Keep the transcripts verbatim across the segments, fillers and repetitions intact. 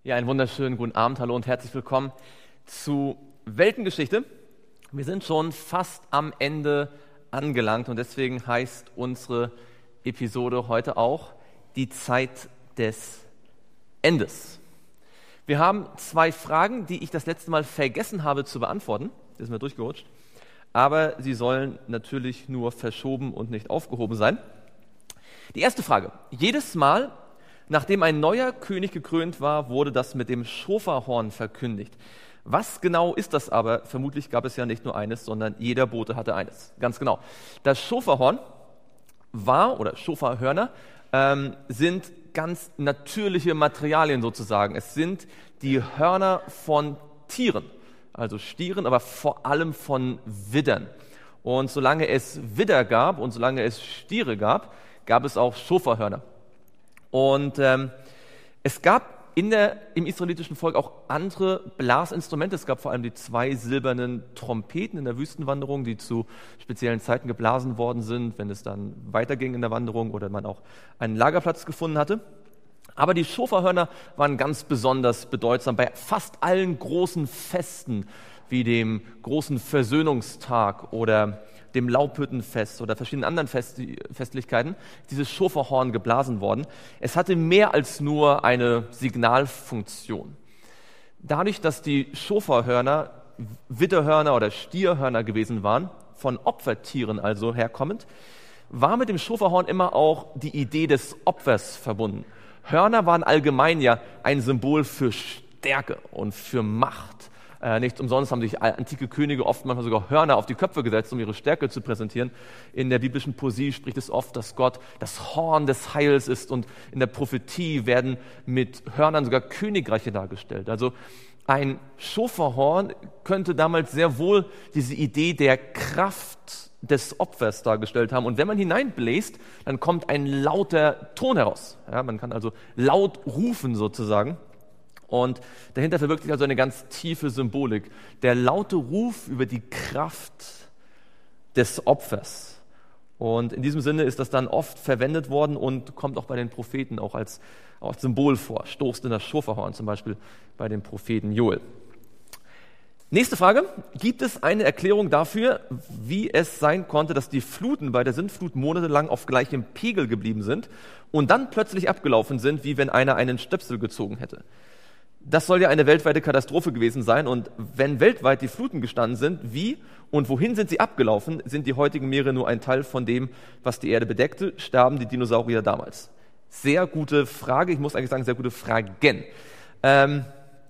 Ja, einen wunderschönen guten Abend, hallo und herzlich willkommen zu Weltengeschichte. Wir sind schon fast am Ende angelangt und deswegen heißt unsere Episode heute auch die Zeit des Endes. Wir haben zwei Fragen, die ich das letzte Mal vergessen habe zu beantworten. Das ist mir durchgerutscht. Aber sie sollen natürlich nur verschoben und nicht aufgehoben sein. Die erste Frage. Jedes Mal, nachdem ein neuer König gekrönt war, wurde das mit dem Schoferhorn verkündigt. Was genau ist das aber? Vermutlich gab es ja nicht nur eines, sondern jeder Bote hatte eines. Ganz genau. Das Schoferhorn war, oder Schoferhörner, ähm, sind ganz natürliche Materialien sozusagen. Es sind die Hörner von Tieren, also Stieren, aber vor allem von Widdern. Und solange es Widder gab und solange es Stiere gab, gab es auch Schoferhörner. Und ähm, es gab in der, im israelitischen Volk auch andere Blasinstrumente. Es gab vor allem die zwei silbernen Trompeten in der Wüstenwanderung, die zu speziellen Zeiten geblasen worden sind, wenn es dann weiterging in der Wanderung oder man auch einen Lagerplatz gefunden hatte. Aber die Schoferhörner waren ganz besonders bedeutsam bei fast allen großen Festen, wie dem großen Versöhnungstag oder dem Laubhüttenfest oder verschiedenen anderen Fest, Festlichkeiten, dieses Schoferhorn geblasen worden. Es hatte mehr als nur eine Signalfunktion. Dadurch, dass die Schoferhörner Widderhörner oder Stierhörner gewesen waren, von Opfertieren also herkommend, war mit dem Schoferhorn immer auch die Idee des Opfers verbunden. Hörner waren allgemein ja ein Symbol für Stärke und für Macht. Äh, nicht umsonst haben sich antike Könige oft manchmal sogar Hörner auf die Köpfe gesetzt, um ihre Stärke zu präsentieren. In der biblischen Poesie spricht es oft, dass Gott das Horn des Heils ist und in der Prophetie werden mit Hörnern sogar Königreiche dargestellt. Also ein Schoferhorn könnte damals sehr wohl diese Idee der Kraft des Opfers dargestellt haben. Und wenn man hineinbläst, dann kommt ein lauter Ton heraus. Ja, man kann also laut rufen sozusagen. Und dahinter verbirgt sich also eine ganz tiefe Symbolik. Der laute Ruf über die Kraft des Opfers. Und in diesem Sinne ist das dann oft verwendet worden und kommt auch bei den Propheten auch als, als Symbol vor. Stoßt in das Schoferhorn zum Beispiel bei dem Propheten Joel. Nächste Frage. Gibt es eine Erklärung dafür, wie es sein konnte, dass die Fluten bei der Sintflut monatelang auf gleichem Pegel geblieben sind und dann plötzlich abgelaufen sind, wie wenn einer einen Stöpsel gezogen hätte? Das soll ja eine weltweite Katastrophe gewesen sein. Und wenn weltweit die Fluten gestanden sind, wie und wohin sind sie abgelaufen? Sind die heutigen Meere nur ein Teil von dem, was die Erde bedeckte? Starben die Dinosaurier damals? Sehr gute Frage. Ich muss eigentlich sagen, sehr gute Fragen. Ähm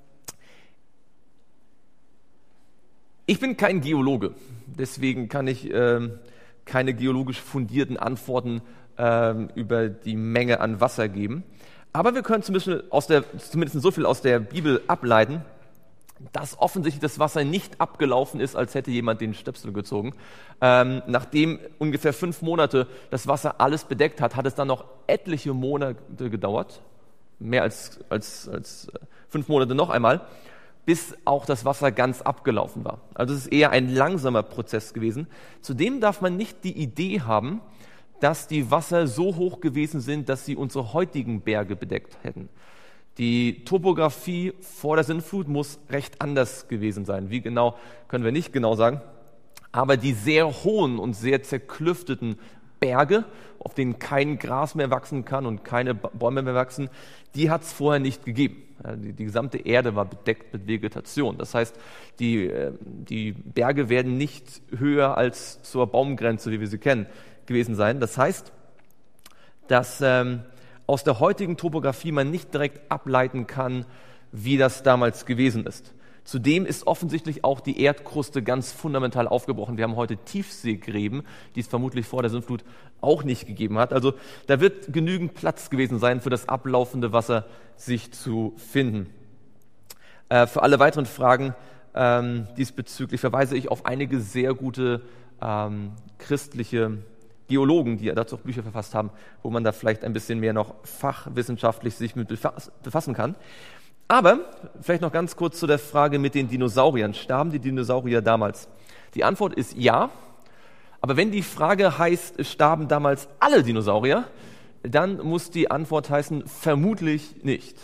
ich bin kein Geologe. Deswegen kann ich ähm, keine geologisch fundierten Antworten ähm, über die Menge an Wasser geben. Aber wir können zumindest, aus der, zumindest so viel aus der Bibel ableiten, dass offensichtlich das Wasser nicht abgelaufen ist, als hätte jemand den Stöpsel gezogen. Ähm, nachdem ungefähr fünf Monate das Wasser alles bedeckt hat, hat es dann noch etliche Monate gedauert, mehr als, als, als fünf Monate noch einmal, bis auch das Wasser ganz abgelaufen war. Also es ist eher ein langsamer Prozess gewesen. Zudem darf man nicht die Idee haben, dass die Wasser so hoch gewesen sind, dass sie unsere heutigen Berge bedeckt hätten. Die Topografie vor der Sintflut muss recht anders gewesen sein. Wie genau, können wir nicht genau sagen. Aber die sehr hohen und sehr zerklüfteten Berge, auf denen kein Gras mehr wachsen kann und keine Bäume mehr wachsen, die hat es vorher nicht gegeben. Die, die gesamte Erde war bedeckt mit Vegetation. Das heißt, die, die Berge werden nicht höher als zur Baumgrenze, wie wir sie kennen, gewesen sein. Das heißt, dass ähm, aus der heutigen Topografie man nicht direkt ableiten kann, wie das damals gewesen ist. Zudem ist offensichtlich auch die Erdkruste ganz fundamental aufgebrochen. Wir haben heute Tiefseegräben, die es vermutlich vor der Sintflut auch nicht gegeben hat. Also da wird genügend Platz gewesen sein, für das ablaufende Wasser sich zu finden. Äh, für alle weiteren Fragen ähm, diesbezüglich verweise ich auf einige sehr gute ähm, christliche Geologen, die dazu auch Bücher verfasst haben, wo man da vielleicht ein bisschen mehr noch fachwissenschaftlich sich mit befassen kann. Aber vielleicht noch ganz kurz zu der Frage mit den Dinosauriern. Starben die Dinosaurier damals? Die Antwort ist ja. Aber wenn die Frage heißt, starben damals alle Dinosaurier, dann muss die Antwort heißen, vermutlich nicht.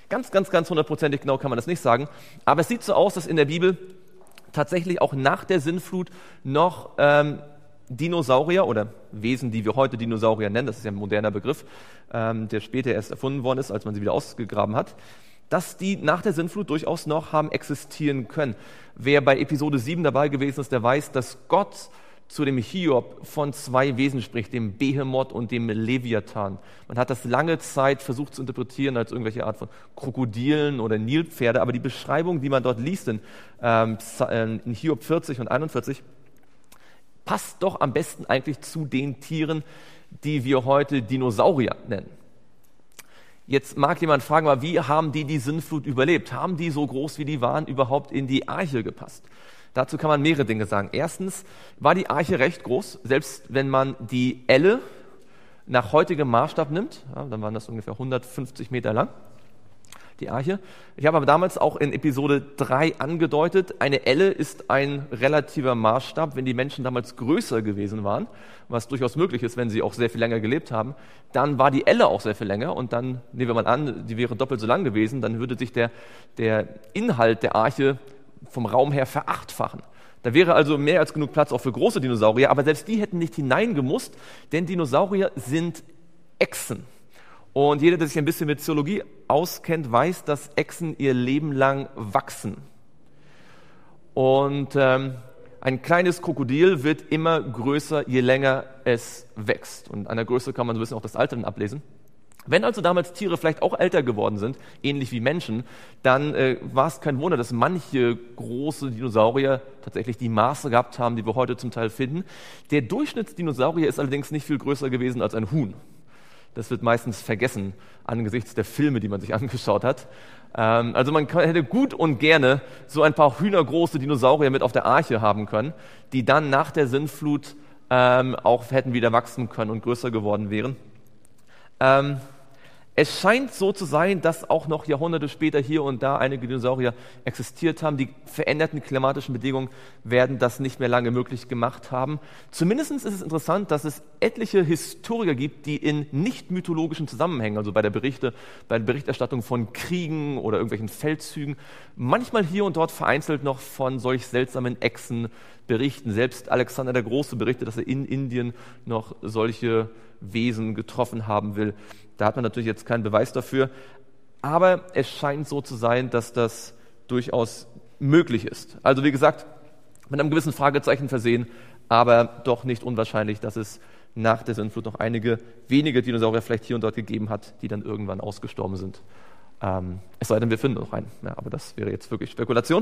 Ganz, ganz, ganz hundertprozentig genau kann man das nicht sagen. Aber es sieht so aus, dass in der Bibel tatsächlich auch nach der Sintflut noch ähm, Dinosaurier oder Wesen, die wir heute Dinosaurier nennen, das ist ja ein moderner Begriff, ähm, der später erst erfunden worden ist, als man sie wieder ausgegraben hat, dass die nach der Sintflut durchaus noch haben existieren können. Wer bei Episode sieben dabei gewesen ist, der weiß, dass Gott zu dem Hiob von zwei Wesen spricht, dem Behemoth und dem Leviathan. Man hat das lange Zeit versucht zu interpretieren als irgendwelche Art von Krokodilen oder Nilpferde, aber die Beschreibung, die man dort liest in, ähm, in Hiob vierzig und einundvierzig, passt doch am besten eigentlich zu den Tieren, die wir heute Dinosaurier nennen. Jetzt mag jemand fragen, aber wie haben die die Sintflut überlebt? Haben die so groß wie die waren überhaupt in die Arche gepasst? Dazu kann man mehrere Dinge sagen. Erstens war die Arche recht groß, selbst wenn man die Elle nach heutigem Maßstab nimmt, ja, dann waren das ungefähr hundertfünfzig Meter lang, die Arche. Ich habe aber damals auch in Episode drei angedeutet, eine Elle ist ein relativer Maßstab. Wenn die Menschen damals größer gewesen waren, was durchaus möglich ist, wenn sie auch sehr viel länger gelebt haben, dann war die Elle auch sehr viel länger und dann, nehmen wir mal an, die wäre doppelt so lang gewesen, dann würde sich der, der Inhalt der Arche vom Raum her verachtfachen. Da wäre also mehr als genug Platz auch für große Dinosaurier, aber selbst die hätten nicht hineingemusst, denn Dinosaurier sind Echsen. Und jeder, der sich ein bisschen mit Zoologie auskennt, weiß, dass Echsen ihr Leben lang wachsen. Und ähm, ein kleines Krokodil wird immer größer, je länger es wächst. Und an der Größe kann man so ein bisschen auch das Alter dann ablesen. Wenn also damals Tiere vielleicht auch älter geworden sind, ähnlich wie Menschen, dann äh, war es kein Wunder, dass manche große Dinosaurier tatsächlich die Maße gehabt haben, die wir heute zum Teil finden. Der Durchschnittsdinosaurier ist allerdings nicht viel größer gewesen als ein Huhn. Das wird meistens vergessen angesichts der Filme, die man sich angeschaut hat. Ähm, also man kann, hätte gut und gerne so ein paar hühnergroße Dinosaurier mit auf der Arche haben können, die dann nach der Sintflut ähm, auch hätten wieder wachsen können und größer geworden wären. Ähm, Es scheint so zu sein, dass auch noch Jahrhunderte später hier und da einige Dinosaurier existiert haben. Die veränderten klimatischen Bedingungen werden das nicht mehr lange möglich gemacht haben. Zumindest ist es interessant, dass es etliche Historiker gibt, die in nicht mythologischen Zusammenhängen, also bei der Berichte, bei der Berichterstattung von Kriegen oder irgendwelchen Feldzügen, manchmal hier und dort vereinzelt noch von solch seltsamen Echsen berichten. Selbst Alexander der Große berichtet, dass er in Indien noch solche Wesen getroffen haben will. Da hat man natürlich jetzt keinen Beweis dafür, aber es scheint so zu sein, dass das durchaus möglich ist. Also wie gesagt, mit einem gewissen Fragezeichen versehen, aber doch nicht unwahrscheinlich, dass es nach der Sintflut noch einige wenige Dinosaurier vielleicht hier und dort gegeben hat, die dann irgendwann ausgestorben sind. Ähm, es sei denn, wir finden noch einen. Ja, aber das wäre jetzt wirklich Spekulation.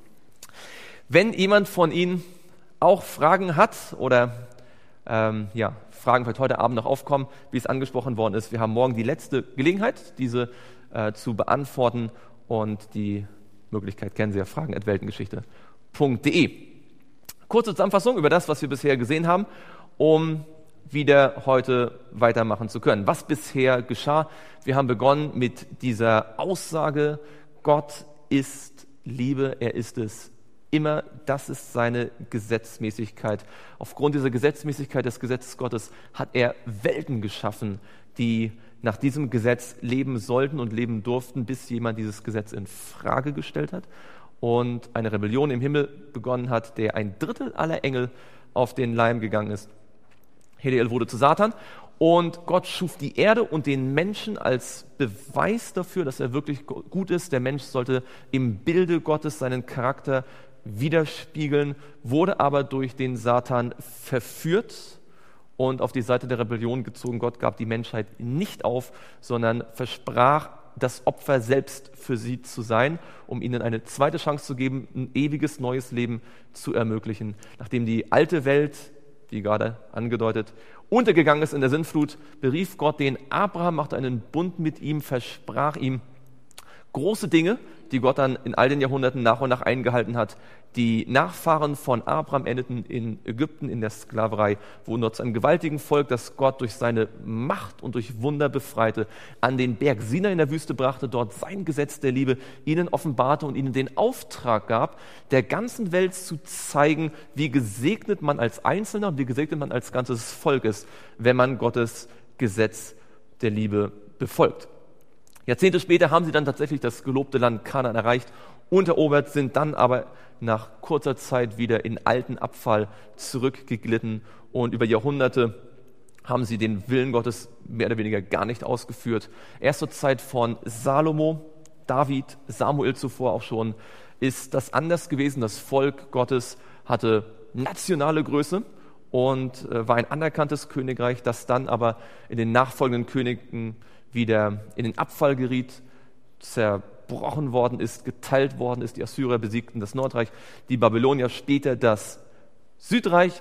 Wenn jemand von Ihnen auch Fragen hat oder ähm, ja, Fragen vielleicht heute Abend noch aufkommen, wie es angesprochen worden ist. Wir haben morgen die letzte Gelegenheit, diese äh, zu beantworten und die Möglichkeit kennen Sie ja, fragen at weltengeschichte punkt de. Kurze Zusammenfassung über das, was wir bisher gesehen haben, um wieder heute weitermachen zu können. Was bisher geschah? Wir haben begonnen mit dieser Aussage, Gott ist Liebe, er ist es immer, das ist seine Gesetzmäßigkeit. Aufgrund dieser Gesetzmäßigkeit des Gesetzes Gottes hat er Welten geschaffen, die nach diesem Gesetz leben sollten und leben durften, bis jemand dieses Gesetz in Frage gestellt hat und eine Rebellion im Himmel begonnen hat, der ein Drittel aller Engel auf den Leim gegangen ist. Heliel wurde zu Satan und Gott schuf die Erde und den Menschen als Beweis dafür, dass er wirklich gut ist. Der Mensch sollte im Bilde Gottes seinen Charakter widerspiegeln, wurde aber durch den Satan verführt und auf die Seite der Rebellion gezogen. Gott gab die Menschheit nicht auf, sondern versprach, das Opfer selbst für sie zu sein, um ihnen eine zweite Chance zu geben, ein ewiges neues Leben zu ermöglichen. Nachdem die alte Welt, wie gerade angedeutet, untergegangen ist in der Sintflut, berief Gott den Abraham, machte einen Bund mit ihm, versprach ihm große Dinge, die Gott dann in all den Jahrhunderten nach und nach eingehalten hat. Die Nachfahren von Abraham endeten in Ägypten in der Sklaverei, wurden dort zu einem gewaltigen Volk, das Gott durch seine Macht und durch Wunder befreite, an den Berg Sinai in der Wüste brachte, dort sein Gesetz der Liebe ihnen offenbarte und ihnen den Auftrag gab, der ganzen Welt zu zeigen, wie gesegnet man als Einzelner und wie gesegnet man als ganzes Volk ist, wenn man Gottes Gesetz der Liebe befolgt. Jahrzehnte später haben sie dann tatsächlich das gelobte Land Kanaan erreicht und erobert, sind dann aber nach kurzer Zeit wieder in alten Abfall zurückgeglitten und über Jahrhunderte haben sie den Willen Gottes mehr oder weniger gar nicht ausgeführt. Erst zur Zeit von Salomo, David, Samuel zuvor auch schon, ist das anders gewesen. Das Volk Gottes hatte nationale Größe und äh, war ein anerkanntes Königreich, das dann aber in den nachfolgenden Königen wieder in den Abfall geriet, zerbrochen worden ist, geteilt worden ist. Die Assyrer besiegten das Nordreich, die Babylonier später das Südreich.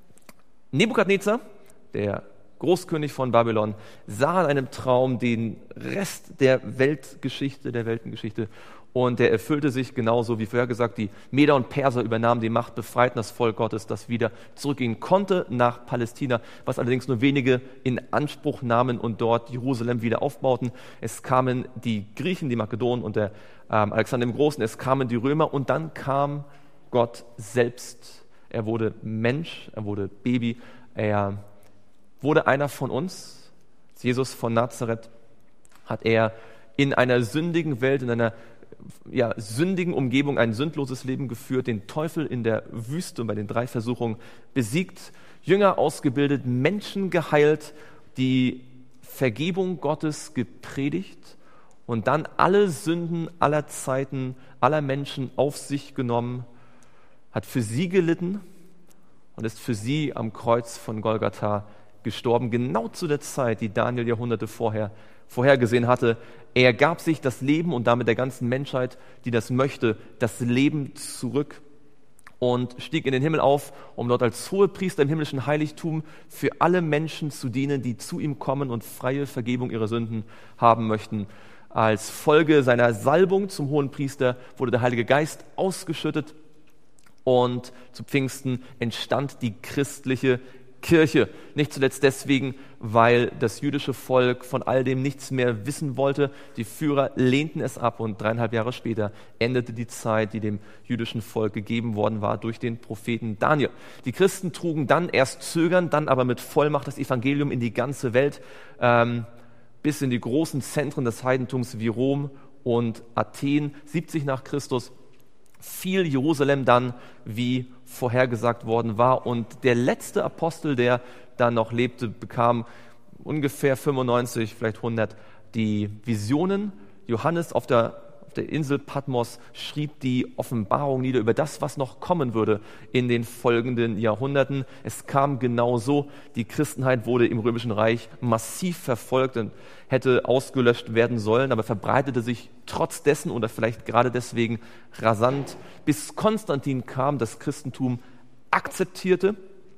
Nebukadnezar, der Großkönig von Babylon, sah in einem Traum den Rest der Weltgeschichte, der Weltengeschichte und der erfüllte sich genauso wie vorhergesagt. Die Meder und Perser übernahmen die Macht, befreiten das Volk Gottes, das wieder zurückgehen konnte nach Palästina, was allerdings nur wenige in Anspruch nahmen und dort Jerusalem wieder aufbauten. Es kamen die Griechen, die Makedonen und der ähm, Alexander dem Großen, es kamen die Römer und dann kam Gott selbst. Er wurde Mensch, er wurde Baby, er wurde einer von uns. Jesus von Nazareth hat er in einer sündigen Welt, in einer ja, sündigen Umgebung ein sündloses Leben geführt, den Teufel in der Wüste und bei den drei Versuchungen besiegt, Jünger ausgebildet, Menschen geheilt, die Vergebung Gottes gepredigt und dann alle Sünden aller Zeiten, aller Menschen auf sich genommen, hat für sie gelitten und ist für sie am Kreuz von Golgatha gestorben, genau zu der Zeit, die Daniel Jahrhunderte vorher vorhergesehen hatte. Er gab sich das Leben und damit der ganzen Menschheit, die das möchte, das Leben zurück und stieg in den Himmel auf, um dort als Hohepriester im himmlischen Heiligtum für alle Menschen zu dienen, die zu ihm kommen und freie Vergebung ihrer Sünden haben möchten. Als Folge seiner Salbung zum Hohenpriester wurde der Heilige Geist ausgeschüttet und zu Pfingsten entstand die christliche Kirche. Nicht zuletzt deswegen, weil das jüdische Volk von all dem nichts mehr wissen wollte. Die Führer lehnten es ab und dreieinhalb Jahre später endete die Zeit, die dem jüdischen Volk gegeben worden war durch den Propheten Daniel. Die Christen trugen dann erst zögernd, dann aber mit Vollmacht das Evangelium in die ganze Welt, ähm, bis in die großen Zentren des Heidentums wie Rom und Athen, siebzig nach Christus. Fiel Jerusalem dann, wie vorhergesagt worden war. Und der letzte Apostel, der dann noch lebte, bekam ungefähr fünfundneunzig, vielleicht hundert, die Visionen. Johannes auf der, auf der Insel Patmos schrieb die Offenbarung nieder über das, was noch kommen würde in den folgenden Jahrhunderten. Es kam genau so. Die Christenheit wurde im Römischen Reich massiv verfolgt und hätte ausgelöscht werden sollen, aber verbreitete sich trotz dessen oder vielleicht gerade deswegen rasant, bis Konstantin kam, das Christentum akzeptierte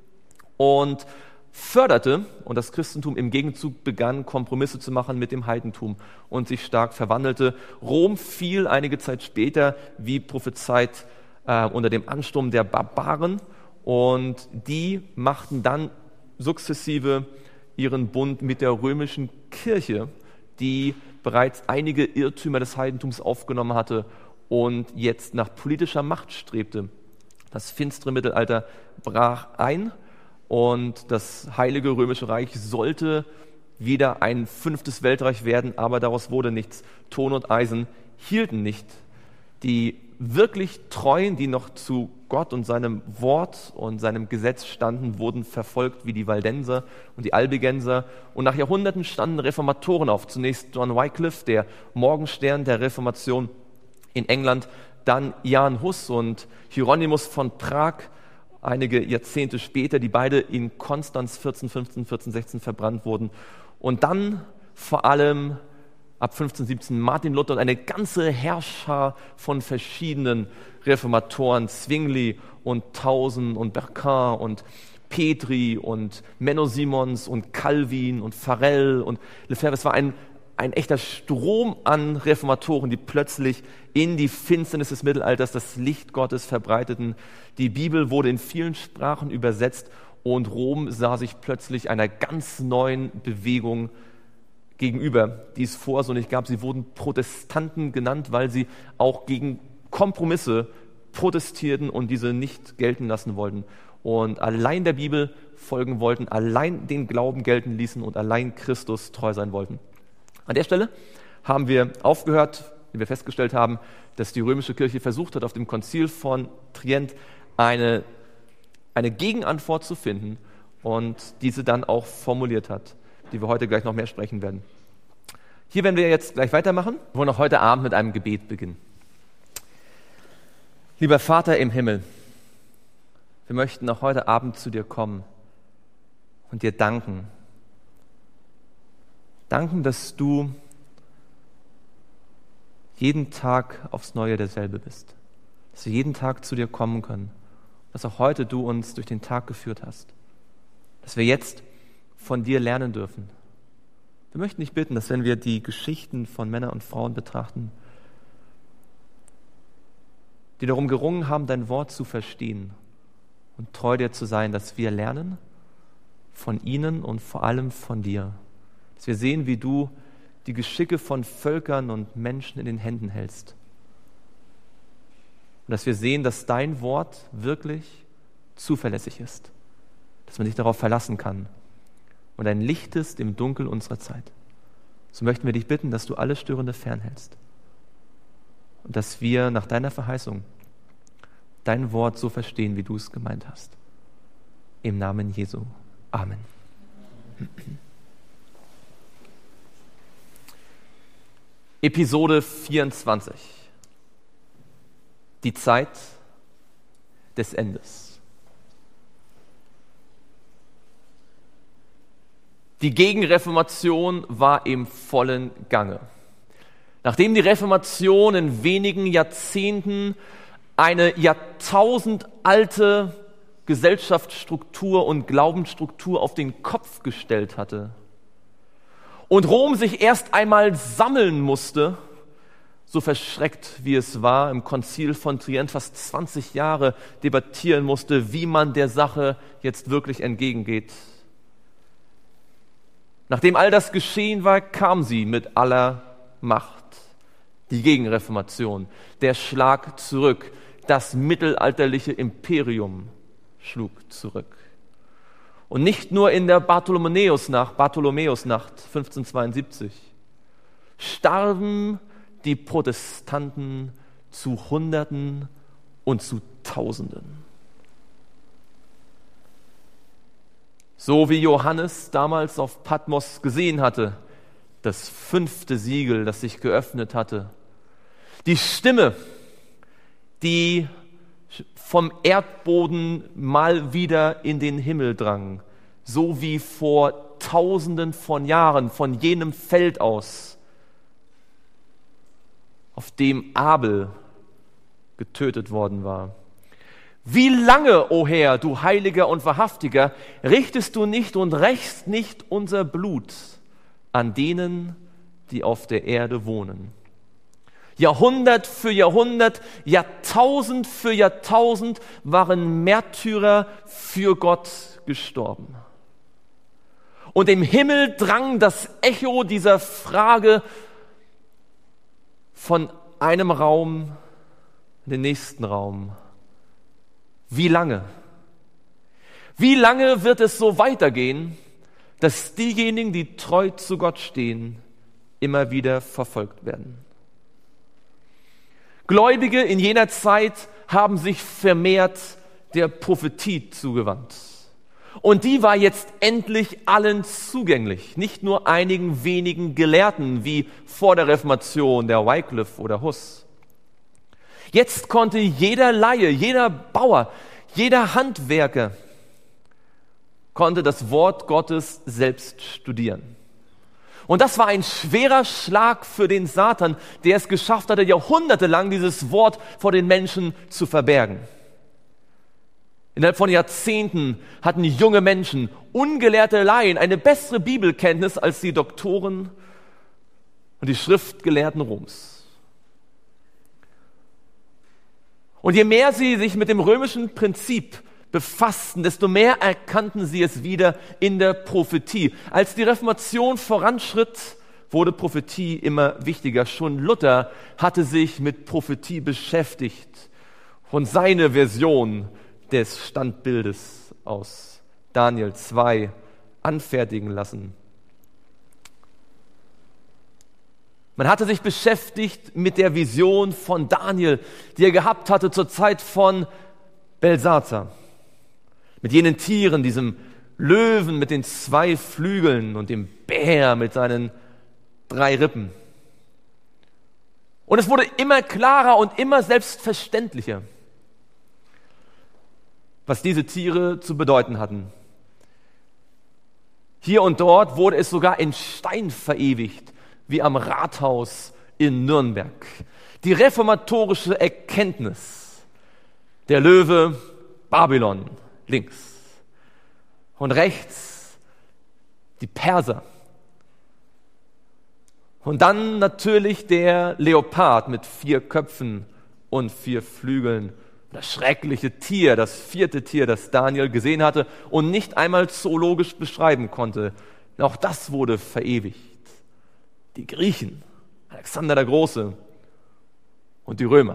und förderte und das Christentum im Gegenzug begann, Kompromisse zu machen mit dem Heidentum und sich stark verwandelte. Rom fiel einige Zeit später, wie prophezeit, äh, unter dem Ansturm der Barbaren und die machten dann sukzessive ihren Bund mit der römischen Kirche, die bereits einige Irrtümer des Heidentums aufgenommen hatte und jetzt nach politischer Macht strebte. Das finstere Mittelalter brach ein und das Heilige Römische Reich sollte wieder ein fünftes Weltreich werden, aber daraus wurde nichts. Ton und Eisen hielten nicht. Die wirklich Treuen, die noch zu Gott und seinem Wort und seinem Gesetz standen, wurden verfolgt wie die Waldenser und die Albigenser. Und nach Jahrhunderten standen Reformatoren auf. Zunächst John Wycliffe, der Morgenstern der Reformation in England, dann Jan Hus und Hieronymus von Prag, einige Jahrzehnte später, die beide in Konstanz vierzehn fünfzehn, vierzehn sechzehn verbrannt wurden. Und dann vor allem ab fünfzehn siebzehn Martin Luther und eine ganze Herrscher von verschiedenen Reformatoren, Zwingli und Tausen und Berquin und Petri und Menno Simons und Calvin und Farel und Lefebvre. Es war ein, ein echter Strom an Reformatoren, die plötzlich in die Finsternis des Mittelalters das Licht Gottes verbreiteten. Die Bibel wurde in vielen Sprachen übersetzt und Rom sah sich plötzlich einer ganz neuen Bewegung gegenüber, die es vorher so nicht gab. Sie wurden Protestanten genannt, weil sie auch gegen Kompromisse protestierten und diese nicht gelten lassen wollten und allein der Bibel folgen wollten, allein den Glauben gelten ließen und allein Christus treu sein wollten. An der Stelle haben wir aufgehört, wie wir festgestellt haben, dass die römische Kirche versucht hat, auf dem Konzil von Trient eine, eine Gegenantwort zu finden und diese dann auch formuliert hat, die wir heute gleich noch mehr sprechen werden. Hier werden wir jetzt gleich weitermachen. Wir wollen auch heute Abend mit einem Gebet beginnen. Lieber Vater im Himmel, wir möchten auch heute Abend zu dir kommen und dir danken. Danken, dass du jeden Tag aufs Neue derselbe bist. Dass wir jeden Tag zu dir kommen können. Dass auch heute du uns durch den Tag geführt hast. Dass wir jetzt von dir lernen dürfen. Wir möchten dich bitten, dass wenn wir die Geschichten von Männern und Frauen betrachten, die darum gerungen haben, dein Wort zu verstehen und treu dir zu sein, dass wir lernen von ihnen und vor allem von dir. Dass wir sehen, wie du die Geschicke von Völkern und Menschen in den Händen hältst. Und dass wir sehen, dass dein Wort wirklich zuverlässig ist. Dass man sich darauf verlassen kann. Und ein Licht ist im Dunkel unserer Zeit. So möchten wir dich bitten, dass du alles Störende fernhältst. Und dass wir nach deiner Verheißung dein Wort so verstehen, wie du es gemeint hast. Im Namen Jesu. Amen. Episode vierundzwanzig. Die Zeit des Endes. Die Gegenreformation war im vollen Gange. Nachdem die Reformation in wenigen Jahrzehnten eine jahrtausendalte Gesellschaftsstruktur und Glaubensstruktur auf den Kopf gestellt hatte und Rom sich erst einmal sammeln musste, so verschreckt wie es war, im Konzil von Trient fast zwanzig Jahre debattieren musste, wie man der Sache jetzt wirklich entgegengeht. Nachdem all das geschehen war, kam sie mit aller Macht. Die Gegenreformation, der Schlag zurück, das mittelalterliche Imperium schlug zurück. Und nicht nur in der Bartholomäusnacht, Bartholomäusnacht fünfzehnhundertzweiundsiebzig starben die Protestanten zu Hunderten und zu Tausenden. So wie Johannes damals auf Patmos gesehen hatte, das fünfte Siegel, das sich geöffnet hatte. Die Stimme, die vom Erdboden mal wieder in den Himmel drang, so wie vor Tausenden von Jahren von jenem Feld aus, auf dem Abel getötet worden war. Wie lange, o Herr, du Heiliger und Wahrhaftiger, richtest du nicht und rächst nicht unser Blut an denen, die auf der Erde wohnen? Jahrhundert für Jahrhundert, Jahrtausend für Jahrtausend waren Märtyrer für Gott gestorben. Und im Himmel drang das Echo dieser Frage von einem Raum in den nächsten Raum. Wie lange? Wie lange wird es so weitergehen, dass diejenigen, die treu zu Gott stehen, immer wieder verfolgt werden? Gläubige in jener Zeit haben sich vermehrt der Prophetie zugewandt. Und die war jetzt endlich allen zugänglich, nicht nur einigen wenigen Gelehrten wie vor der Reformation, der Wycliffe oder Huss. Jetzt konnte jeder Laie, jeder Bauer, jeder Handwerker konnte das Wort Gottes selbst studieren. Und das war ein schwerer Schlag für den Satan, der es geschafft hatte, jahrhundertelang dieses Wort vor den Menschen zu verbergen. Innerhalb von Jahrzehnten hatten junge Menschen, ungelehrte Laien, eine bessere Bibelkenntnis als die Doktoren und die Schriftgelehrten Roms. Und je mehr sie sich mit dem römischen Prinzip befassten, desto mehr erkannten sie es wieder in der Prophetie. Als die Reformation voranschritt, wurde Prophetie immer wichtiger. Schon Luther hatte sich mit Prophetie beschäftigt und seine Version des Standbildes aus Daniel zwei anfertigen lassen. Man hatte sich beschäftigt mit der Vision von Daniel, die er gehabt hatte zur Zeit von Belsazar. Mit jenen Tieren, diesem Löwen mit den zwei Flügeln und dem Bär mit seinen drei Rippen. Und es wurde immer klarer und immer selbstverständlicher, was diese Tiere zu bedeuten hatten. Hier und dort wurde es sogar in Stein verewigt, wie am Rathaus in Nürnberg. Die reformatorische Erkenntnis: der Löwe Babylon links und rechts die Perser. Und dann natürlich der Leopard mit vier Köpfen und vier Flügeln. Das schreckliche Tier, das vierte Tier, das Daniel gesehen hatte und nicht einmal zoologisch beschreiben konnte. Auch das wurde verewigt. Die Griechen, Alexander der Große und die Römer.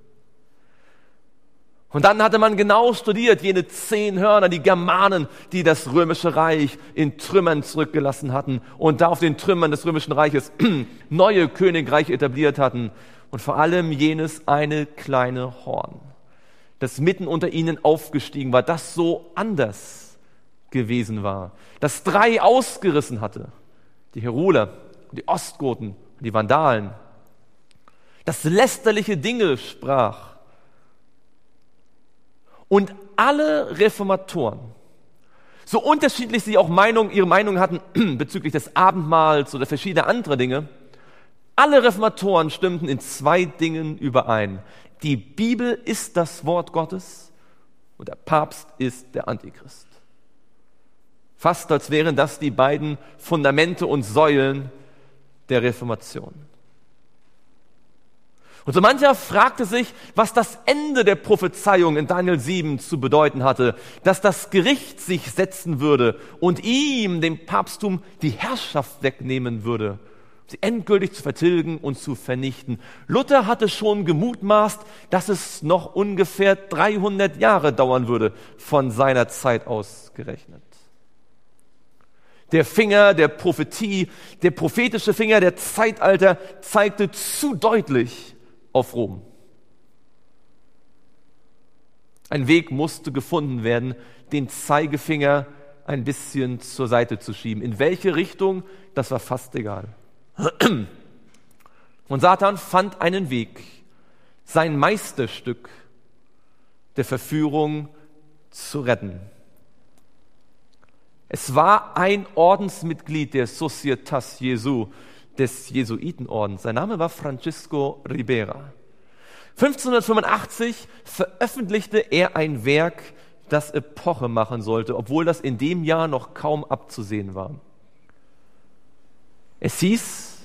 Und dann hatte man genau studiert, jene zehn Hörner, die Germanen, die das römische Reich in Trümmern zurückgelassen hatten und da auf den Trümmern des römischen Reiches neue Königreiche etabliert hatten. Und vor allem jenes eine kleine Horn, das mitten unter ihnen aufgestiegen war, das so anders gewesen war, das drei ausgerissen hatte, die Heruler, die Ostgoten und die Vandalen, das lästerliche Dinge sprach. Und alle Reformatoren, so unterschiedlich sie auch Meinung, ihre Meinung hatten bezüglich des Abendmahls oder verschiedener anderer Dinge, alle Reformatoren stimmten in zwei Dingen überein. Die Bibel ist das Wort Gottes und der Papst ist der Antichrist. Fast als wären das die beiden Fundamente und Säulen der Reformation. Und so mancher fragte sich, was das Ende der Prophezeiung in Daniel sieben zu bedeuten hatte, dass das Gericht sich setzen würde und ihm, dem Papsttum, die Herrschaft wegnehmen würde, sie endgültig zu vertilgen und zu vernichten. Luther hatte schon gemutmaßt, dass es noch ungefähr dreihundert Jahre dauern würde, von seiner Zeit aus gerechnet. Der Finger der Prophetie, der prophetische Finger der Zeitalter zeigte zu deutlich auf Rom. Ein Weg musste gefunden werden, den Zeigefinger ein bisschen zur Seite zu schieben. In welche Richtung, das war fast egal. Und Satan fand einen Weg, sein Meisterstück der Verführung zu retten. Es war ein Ordensmitglied der Societas Jesu, des Jesuitenordens. Sein Name war Francisco Ribera. fünfzehnhundertfünfundachtzig veröffentlichte er ein Werk, das Epoche machen sollte, obwohl das in dem Jahr noch kaum abzusehen war. Es hieß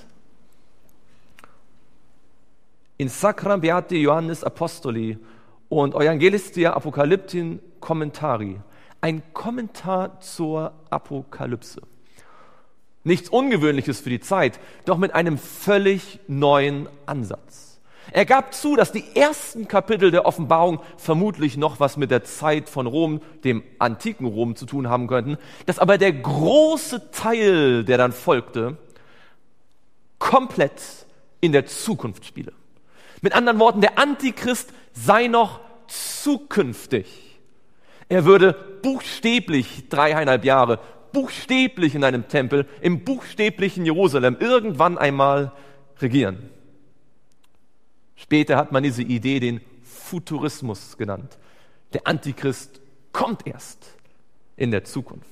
in Sacram Beati Ioannis Apostoli und Evangelistia Apocalyptin Commentari, ein Kommentar zur Apokalypse. Nichts Ungewöhnliches für die Zeit, doch mit einem völlig neuen Ansatz. Er gab zu, dass die ersten Kapitel der Offenbarung vermutlich noch was mit der Zeit von Rom, dem antiken Rom, zu tun haben könnten, dass aber der große Teil, der dann folgte, komplett in der Zukunft spiele. Mit anderen Worten, der Antichrist sei noch zukünftig. Er würde buchstäblich dreieinhalb Jahre buchstäblich in einem Tempel, im buchstäblichen Jerusalem irgendwann einmal regieren. Später hat man diese Idee den Futurismus genannt. Der Antichrist kommt erst in der Zukunft.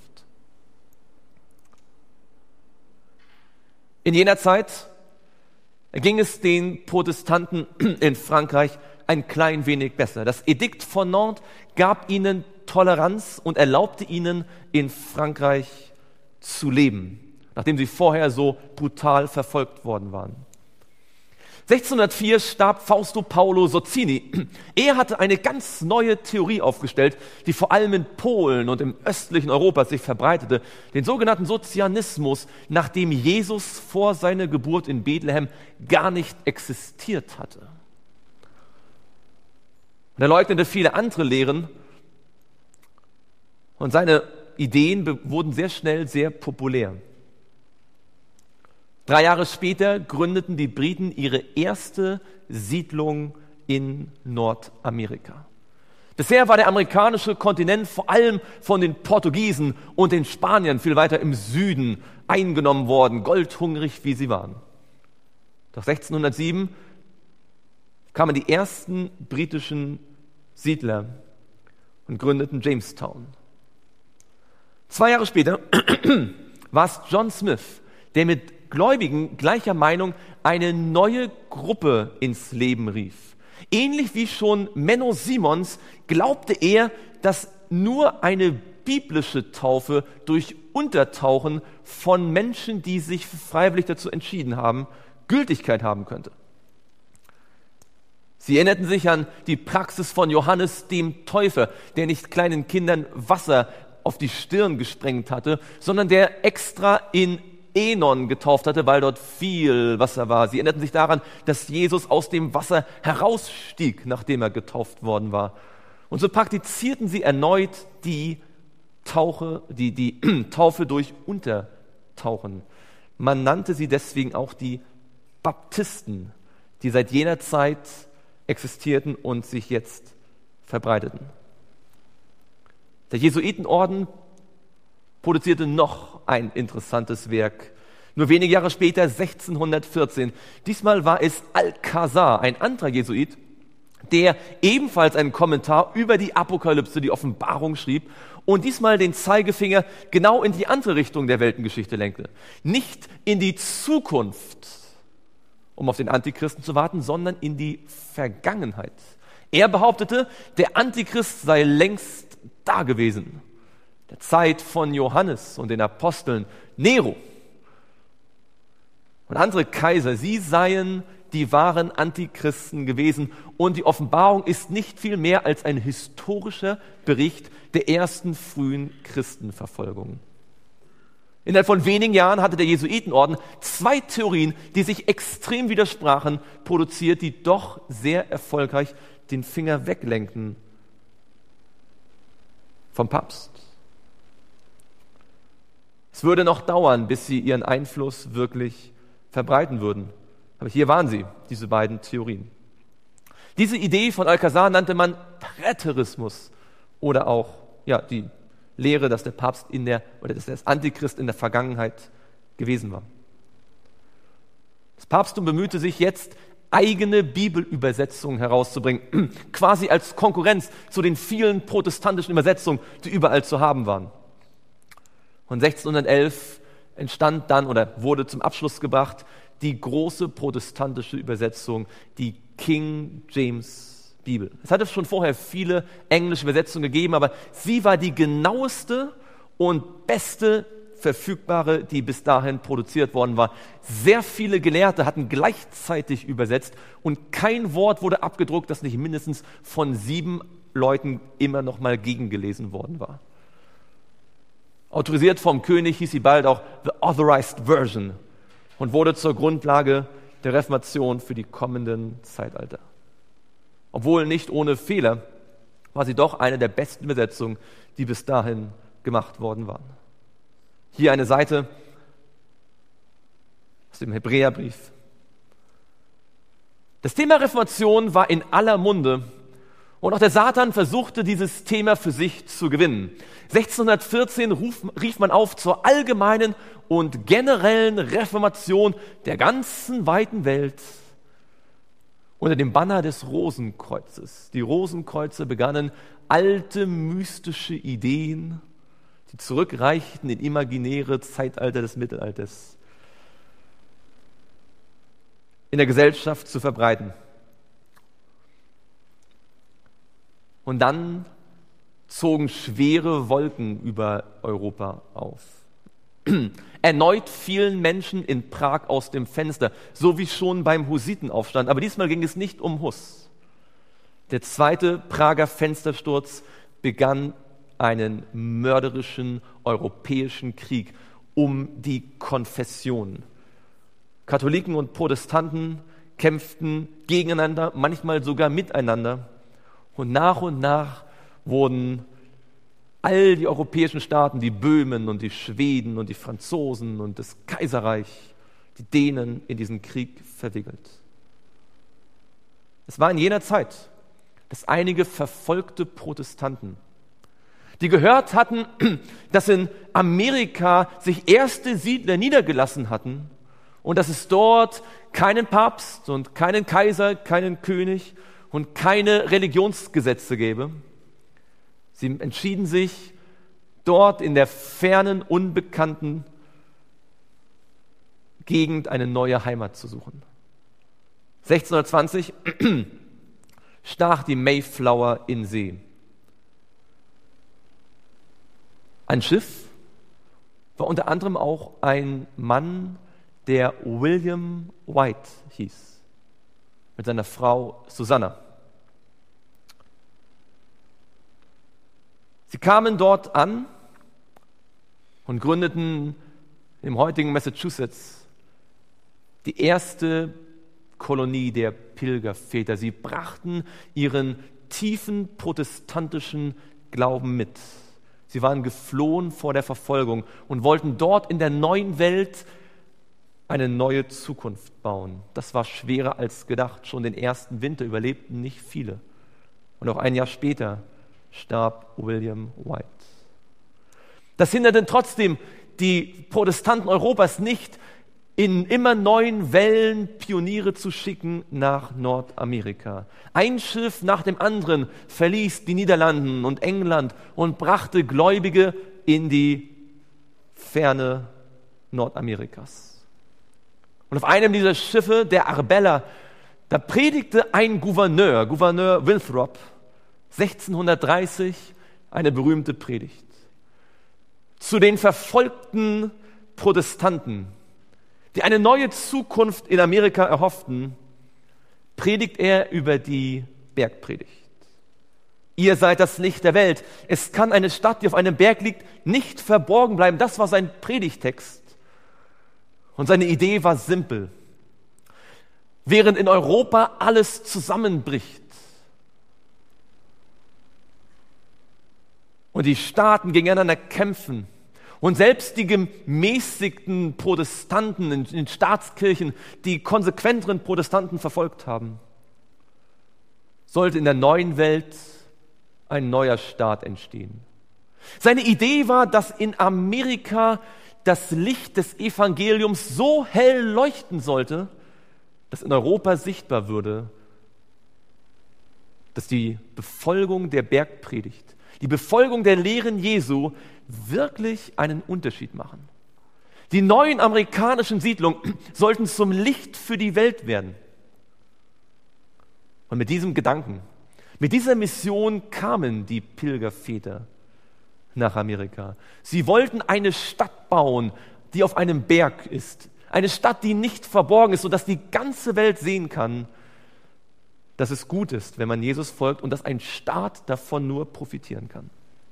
In jener Zeit ging es den Protestanten in Frankreich ein klein wenig besser. Das Edikt von Nantes gab ihnen Toleranz und erlaubte ihnen, in Frankreich zu leben, nachdem sie vorher so brutal verfolgt worden waren. sechzehnhundertvier starb Fausto Paolo Sozzini. Er hatte eine ganz neue Theorie aufgestellt, die vor allem in Polen und im östlichen Europa sich verbreitete, den sogenannten Sozianismus, nachdem Jesus vor seiner Geburt in Bethlehem gar nicht existiert hatte. Und er leugnete viele andere Lehren und seine Ideen wurden sehr schnell sehr populär. Drei Jahre später gründeten die Briten ihre erste Siedlung in Nordamerika. Bisher war der amerikanische Kontinent vor allem von den Portugiesen und den Spaniern viel weiter im Süden eingenommen worden, goldhungrig wie sie waren. Doch sechzehnhundertsieben kamen die ersten britischen Siedler und gründeten Jamestown. Zwei Jahre später war es John Smith, der mit Gläubigen gleicher Meinung eine neue Gruppe ins Leben rief. Ähnlich wie schon Menno Simons glaubte er, dass nur eine biblische Taufe durch Untertauchen von Menschen, die sich freiwillig dazu entschieden haben, Gültigkeit haben könnte. Sie erinnerten sich an die Praxis von Johannes dem Täufer, der nicht kleinen Kindern Wasser auf die Stirn gesprengt hatte, sondern der extra in Enon getauft hatte, weil dort viel Wasser war. Sie erinnerten sich daran, dass Jesus aus dem Wasser herausstieg, nachdem er getauft worden war. Und so praktizierten sie erneut die, Tauche, die, die Taufe durch Untertauchen. Man nannte sie deswegen auch die Baptisten, die seit jener Zeit existierten und sich jetzt verbreiteten. Der Jesuitenorden produzierte noch ein interessantes Werk. Nur wenige Jahre später, sechzehnhundertvierzehn. Diesmal war es Alcazar, ein anderer Jesuit, der ebenfalls einen Kommentar über die Apokalypse, die Offenbarung schrieb und diesmal den Zeigefinger genau in die andere Richtung der Weltengeschichte lenkte. Nicht in die Zukunft, um auf den Antichristen zu warten, sondern in die Vergangenheit. Er behauptete, der Antichrist sei längst da gewesen. Der Zeit von Johannes und den Aposteln, Nero und andere Kaiser, sie seien die wahren Antichristen gewesen und die Offenbarung ist nicht viel mehr als ein historischer Bericht der ersten frühen Christenverfolgung. Innerhalb von wenigen Jahren hatte der Jesuitenorden zwei Theorien, die sich extrem widersprachen, produziert, die doch sehr erfolgreich den Finger weglenkten vom Papst. Es würde noch dauern, bis sie ihren Einfluss wirklich verbreiten würden. Aber hier waren sie, diese beiden Theorien. Diese Idee von Alcazar nannte man Präterismus oder auch ja, die Lehre, dass der Papst in der, oder dass der Antichrist in der Vergangenheit gewesen war. Das Papsttum bemühte sich jetzt, eigene Bibelübersetzungen herauszubringen, quasi als Konkurrenz zu den vielen protestantischen Übersetzungen, die überall zu haben waren. Und sechzehnhundertelf entstand dann oder wurde zum Abschluss gebracht die große protestantische Übersetzung, die King James Bibel. Es hatte schon vorher viele englische Übersetzungen gegeben, aber sie war die genaueste und beste verfügbare, die bis dahin produziert worden war. Sehr viele Gelehrte hatten gleichzeitig übersetzt und kein Wort wurde abgedruckt, das nicht mindestens von sieben Leuten immer noch mal gegengelesen worden war. Autorisiert vom König hieß sie bald auch The Authorized Version und wurde zur Grundlage der Reformation für die kommenden Zeitalter. Obwohl nicht ohne Fehler, war sie doch eine der besten Übersetzungen, die bis dahin gemacht worden waren. Hier eine Seite aus dem Hebräerbrief. Das Thema Reformation war in aller Munde und auch der Satan versuchte, dieses Thema für sich zu gewinnen. sechzehnhundertvierzehn ruf, rief man auf zur allgemeinen und generellen Reformation der ganzen weiten Welt unter dem Banner des Rosenkreuzes. Die Rosenkreuze begannen, alte mystische Ideen, die zurückreichten in imaginäre Zeitalter des Mittelalters, in der Gesellschaft zu verbreiten. Und dann zogen schwere Wolken über Europa auf. Erneut fielen Menschen in Prag aus dem Fenster, so wie schon beim Hussitenaufstand. Aber diesmal ging es nicht um Huss. Der zweite Prager Fenstersturz begann einen mörderischen europäischen Krieg um die Konfession. Katholiken und Protestanten kämpften gegeneinander, manchmal sogar miteinander. Und nach und nach wurden all die europäischen Staaten, die Böhmen und die Schweden und die Franzosen und das Kaiserreich, die Dänen in diesen Krieg verwickelt. Es war in jener Zeit, dass einige verfolgte Protestanten, die gehört hatten, dass in Amerika sich erste Siedler niedergelassen hatten und dass es dort keinen Papst und keinen Kaiser, keinen König und keine Religionsgesetze gäbe. Sie entschieden sich, dort in der fernen, unbekannten Gegend eine neue Heimat zu suchen. sechzehnhundertzwanzig stach die Mayflower in See. Ein Schiff war unter anderem auch ein Mann, der William White hieß, mit seiner Frau Susanna. Sie kamen dort an und gründeten im heutigen Massachusetts die erste Kolonie der Pilgerväter. Sie brachten ihren tiefen protestantischen Glauben mit. Sie waren geflohen vor der Verfolgung und wollten dort in der neuen Welt eine neue Zukunft bauen. Das war schwerer als gedacht. Schon den ersten Winter überlebten nicht viele. Und auch ein Jahr später starb William White. Das hinderte trotzdem die Protestanten Europas nicht, in immer neuen Wellen Pioniere zu schicken nach Nordamerika. Ein Schiff nach dem anderen verließ die Niederlanden und England und brachte Gläubige in die Ferne Nordamerikas. Und auf einem dieser Schiffe, der Arbella, da predigte ein Gouverneur, Gouverneur Winthrop, sechzehnhundertdreißig eine berühmte Predigt zu den verfolgten Protestanten, die eine neue Zukunft in Amerika erhofften, predigt er über die Bergpredigt. Ihr seid das Licht der Welt. Es kann eine Stadt, die auf einem Berg liegt, nicht verborgen bleiben. Das war sein Predigtext. Und seine Idee war simpel. Während in Europa alles zusammenbricht und die Staaten gegeneinander kämpfen, und selbst die gemäßigten Protestanten in den Staatskirchen, die konsequenteren Protestanten verfolgt haben, sollte in der neuen Welt ein neuer Staat entstehen. Seine Idee war, dass in Amerika das Licht des Evangeliums so hell leuchten sollte, dass in Europa sichtbar würde, dass die Befolgung der Bergpredigt, die Befolgung der Lehren Jesu wirklich einen Unterschied machen. Die neuen amerikanischen Siedlungen sollten zum Licht für die Welt werden. Und mit diesem Gedanken, mit dieser Mission kamen die Pilgerväter nach Amerika. Sie wollten eine Stadt bauen, die auf einem Berg ist. Eine Stadt, die nicht verborgen ist, sodass die ganze Welt sehen kann, dass es gut ist, wenn man Jesus folgt und dass ein Staat davon nur profitieren kann.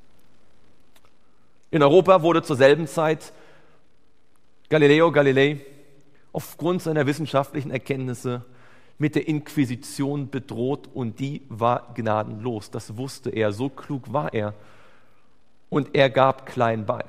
In Europa wurde zur selben Zeit Galileo Galilei aufgrund seiner wissenschaftlichen Erkenntnisse mit der Inquisition bedroht und die war gnadenlos. Das wusste er, so klug war er und er gab klein bei.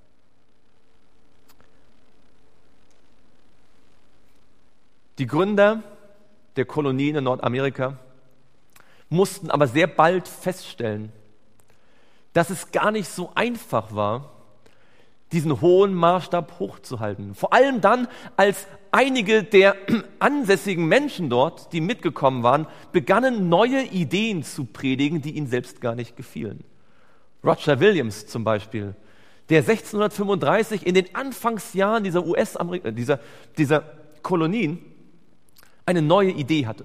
Die Gründer der Kolonien in Nordamerika mussten aber sehr bald feststellen, dass es gar nicht so einfach war, diesen hohen Maßstab hochzuhalten. Vor allem dann, als einige der ansässigen Menschen dort, die mitgekommen waren, begannen neue Ideen zu predigen, die ihnen selbst gar nicht gefielen. Roger Williams zum Beispiel, der sechzehnhundertfünfunddreißig in den Anfangsjahren dieser U S dieser, dieser Kolonien eine neue Idee hatte.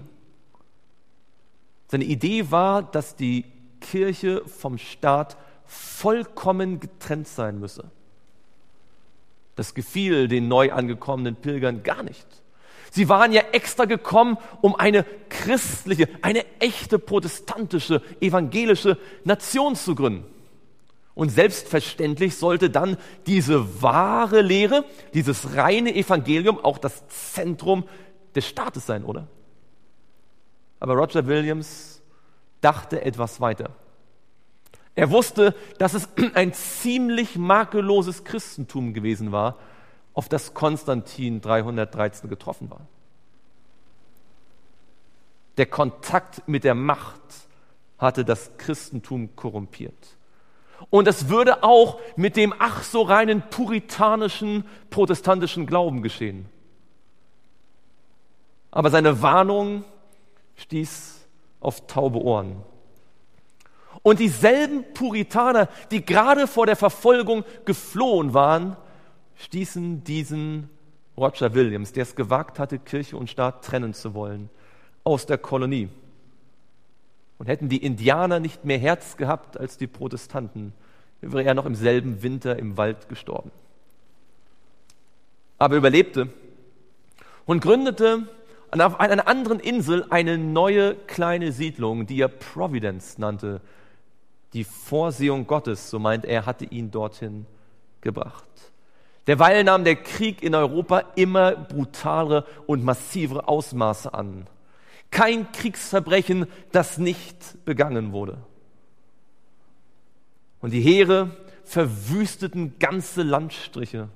Seine Idee war, dass die Kirche vom Staat vollkommen getrennt sein müsse. Das gefiel den neu angekommenen Pilgern gar nicht. Sie waren ja extra gekommen, um eine christliche, eine echte protestantische, evangelische Nation zu gründen. Und selbstverständlich sollte dann diese wahre Lehre, dieses reine Evangelium auch das Zentrum des Staates sein, oder? Aber Roger Williams dachte etwas weiter. Er wusste, dass es ein ziemlich makelloses Christentum gewesen war auf das Konstantin dreihundertdreizehn getroffen war. Der Kontakt mit der Macht hatte das Christentum korrumpiert. Und es würde auch mit dem ach so reinen puritanischen, protestantischen Glauben geschehen. Aber seine Warnung stieß auf taube Ohren. Und dieselben Puritaner, die gerade vor der Verfolgung geflohen waren, stießen diesen Roger Williams, der es gewagt hatte, Kirche und Staat trennen zu wollen, aus der Kolonie. Und hätten die Indianer nicht mehr Herz gehabt als die Protestanten, wäre er noch im selben Winter im Wald gestorben. Aber er überlebte und gründete auf einer anderen Insel eine neue kleine Siedlung, die er Providence nannte. Die Vorsehung Gottes, so meint er, hatte ihn dorthin gebracht. Derweil nahm der Krieg in Europa immer brutalere und massivere Ausmaße an. Kein Kriegsverbrechen, das nicht begangen wurde. Und die Heere verwüsteten ganze Landstriche.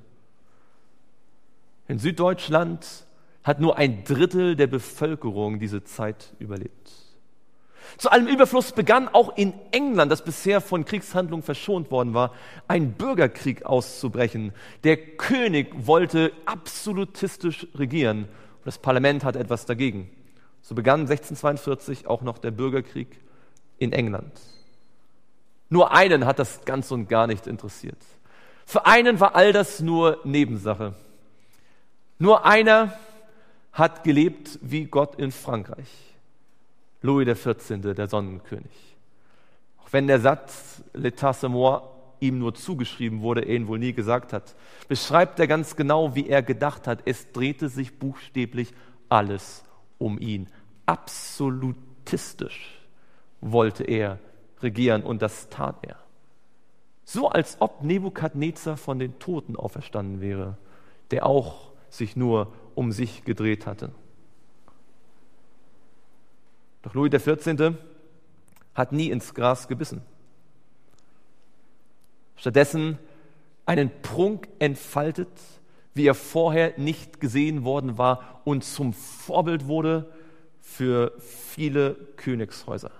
In Süddeutschland hat nur ein Drittel der Bevölkerung diese Zeit überlebt. Zu allem Überfluss begann auch in England, das bisher von Kriegshandlungen verschont worden war, ein Bürgerkrieg auszubrechen. Der König wollte absolutistisch regieren und das Parlament hatte etwas dagegen. So begann sechzehnhundertzweiundvierzig auch noch der Bürgerkrieg in England. Nur einen hat das ganz und gar nicht interessiert. Für einen war all das nur Nebensache. Nur einer hat gelebt wie Gott in Frankreich. Louis der vierzehnte, der Sonnenkönig. Auch wenn der Satz L'État c'est moi ihm nur zugeschrieben wurde, er ihn wohl nie gesagt hat, beschreibt er ganz genau, wie er gedacht hat. Es drehte sich buchstäblich alles um ihn. Absolutistisch wollte er regieren und das tat er. So als ob Nebukadnezar von den Toten auferstanden wäre, der auch sich nur um sich gedreht hatte. Doch Louis der vierzehnte hat nie ins Gras gebissen. Stattdessen einen Prunk entfaltet, wie er vorher nicht gesehen worden war und zum Vorbild wurde für viele Königshäuser.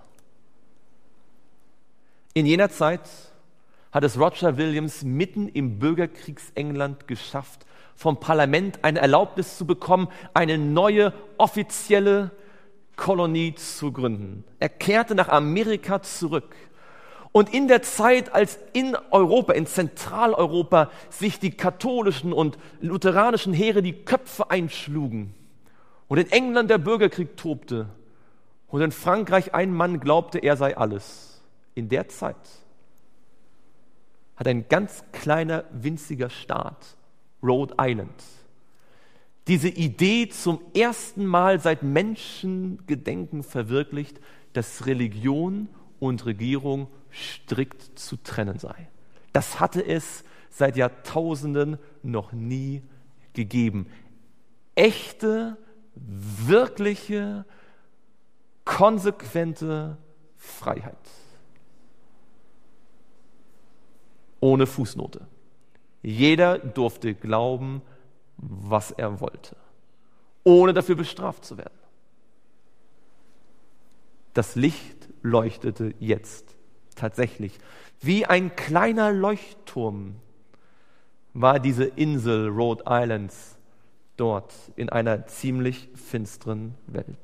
In jener Zeit hat es Roger Williams mitten im Bürgerkriegsengland geschafft, vom Parlament eine Erlaubnis zu bekommen, eine neue offizielle Kolonie zu gründen. Er kehrte nach Amerika zurück. Und in der Zeit, als in Europa, in Zentraleuropa, sich die katholischen und lutheranischen Heere die Köpfe einschlugen und in England der Bürgerkrieg tobte und in Frankreich ein Mann glaubte, er sei alles, in der Zeit hat ein ganz kleiner, winziger Staat, Rhode Island, diese Idee zum ersten Mal seit Menschengedenken verwirklicht, dass Religion und Regierung strikt zu trennen sei. Das hatte es seit Jahrtausenden noch nie gegeben. Echte, wirkliche, konsequente Freiheit. Ohne Fußnote. Jeder durfte glauben, was er wollte, ohne dafür bestraft zu werden. Das Licht leuchtete jetzt tatsächlich. Wie ein kleiner Leuchtturm war diese Insel Rhode Islands dort in einer ziemlich finsteren Welt.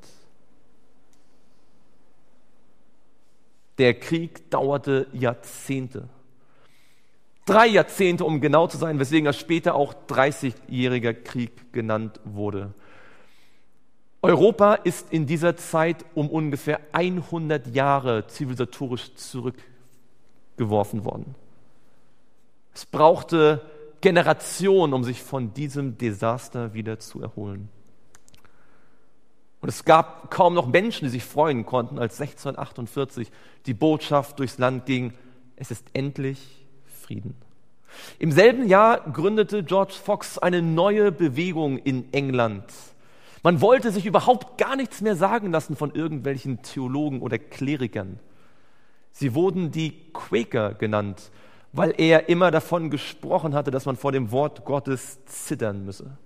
Der Krieg dauerte Jahrzehnte. Drei Jahrzehnte, um genau zu sein, weswegen er später auch dreißigjähriger Krieg genannt wurde. Europa ist in dieser Zeit um ungefähr hundert Jahre zivilisatorisch zurückgeworfen worden. Es brauchte Generationen, um sich von diesem Desaster wieder zu erholen. Und es gab kaum noch Menschen, die sich freuen konnten, als sechzehnhundertachtundvierzig die Botschaft durchs Land ging, es ist endlich Frieden. Im selben Jahr gründete George Fox eine neue Bewegung in England. Man wollte sich überhaupt gar nichts mehr sagen lassen von irgendwelchen Theologen oder Klerikern. Sie wurden die Quaker genannt, weil er immer davon gesprochen hatte, dass man vor dem Wort Gottes zittern müsse.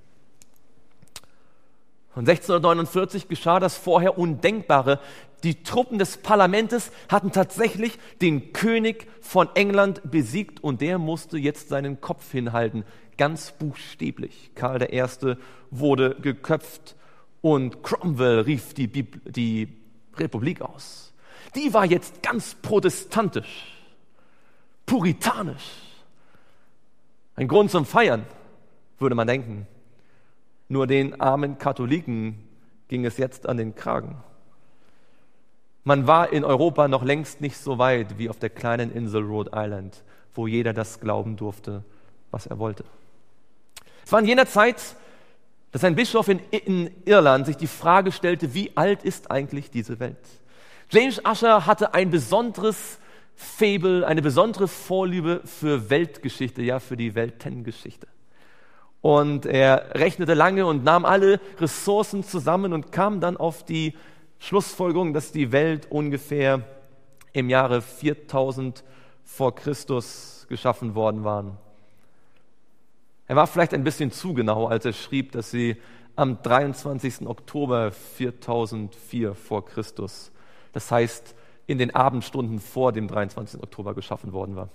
Und sechzehnhundertneunundvierzig geschah das vorher Undenkbare. Die Truppen des Parlaments hatten tatsächlich den König von England besiegt und der musste jetzt seinen Kopf hinhalten, ganz buchstäblich. Karl der Erste wurde geköpft und Cromwell rief die, Bibel, die Republik aus. Die war jetzt ganz protestantisch, puritanisch. Ein Grund zum Feiern, würde man denken. Nur den armen Katholiken ging es jetzt an den Kragen. Man war in Europa noch längst nicht so weit wie auf der kleinen Insel Rhode Island, wo jeder das glauben durfte, was er wollte. Es war in jener Zeit, dass ein Bischof in, in Irland sich die Frage stellte, wie alt ist eigentlich diese Welt? James Ussher hatte ein besonderes Faible, eine besondere Vorliebe für Weltgeschichte, ja für die Weltengeschichte. Und er rechnete lange und nahm alle Ressourcen zusammen und kam dann auf die Schlussfolgerung, dass die Welt ungefähr im Jahre viertausend vor Christus geschaffen worden war. Er war vielleicht ein bisschen zu genau, als er schrieb, dass sie am dreiundzwanzigsten Oktober viertausendvier vor Christus, das heißt in den Abendstunden vor dem dreiundzwanzigsten Oktober geschaffen worden war.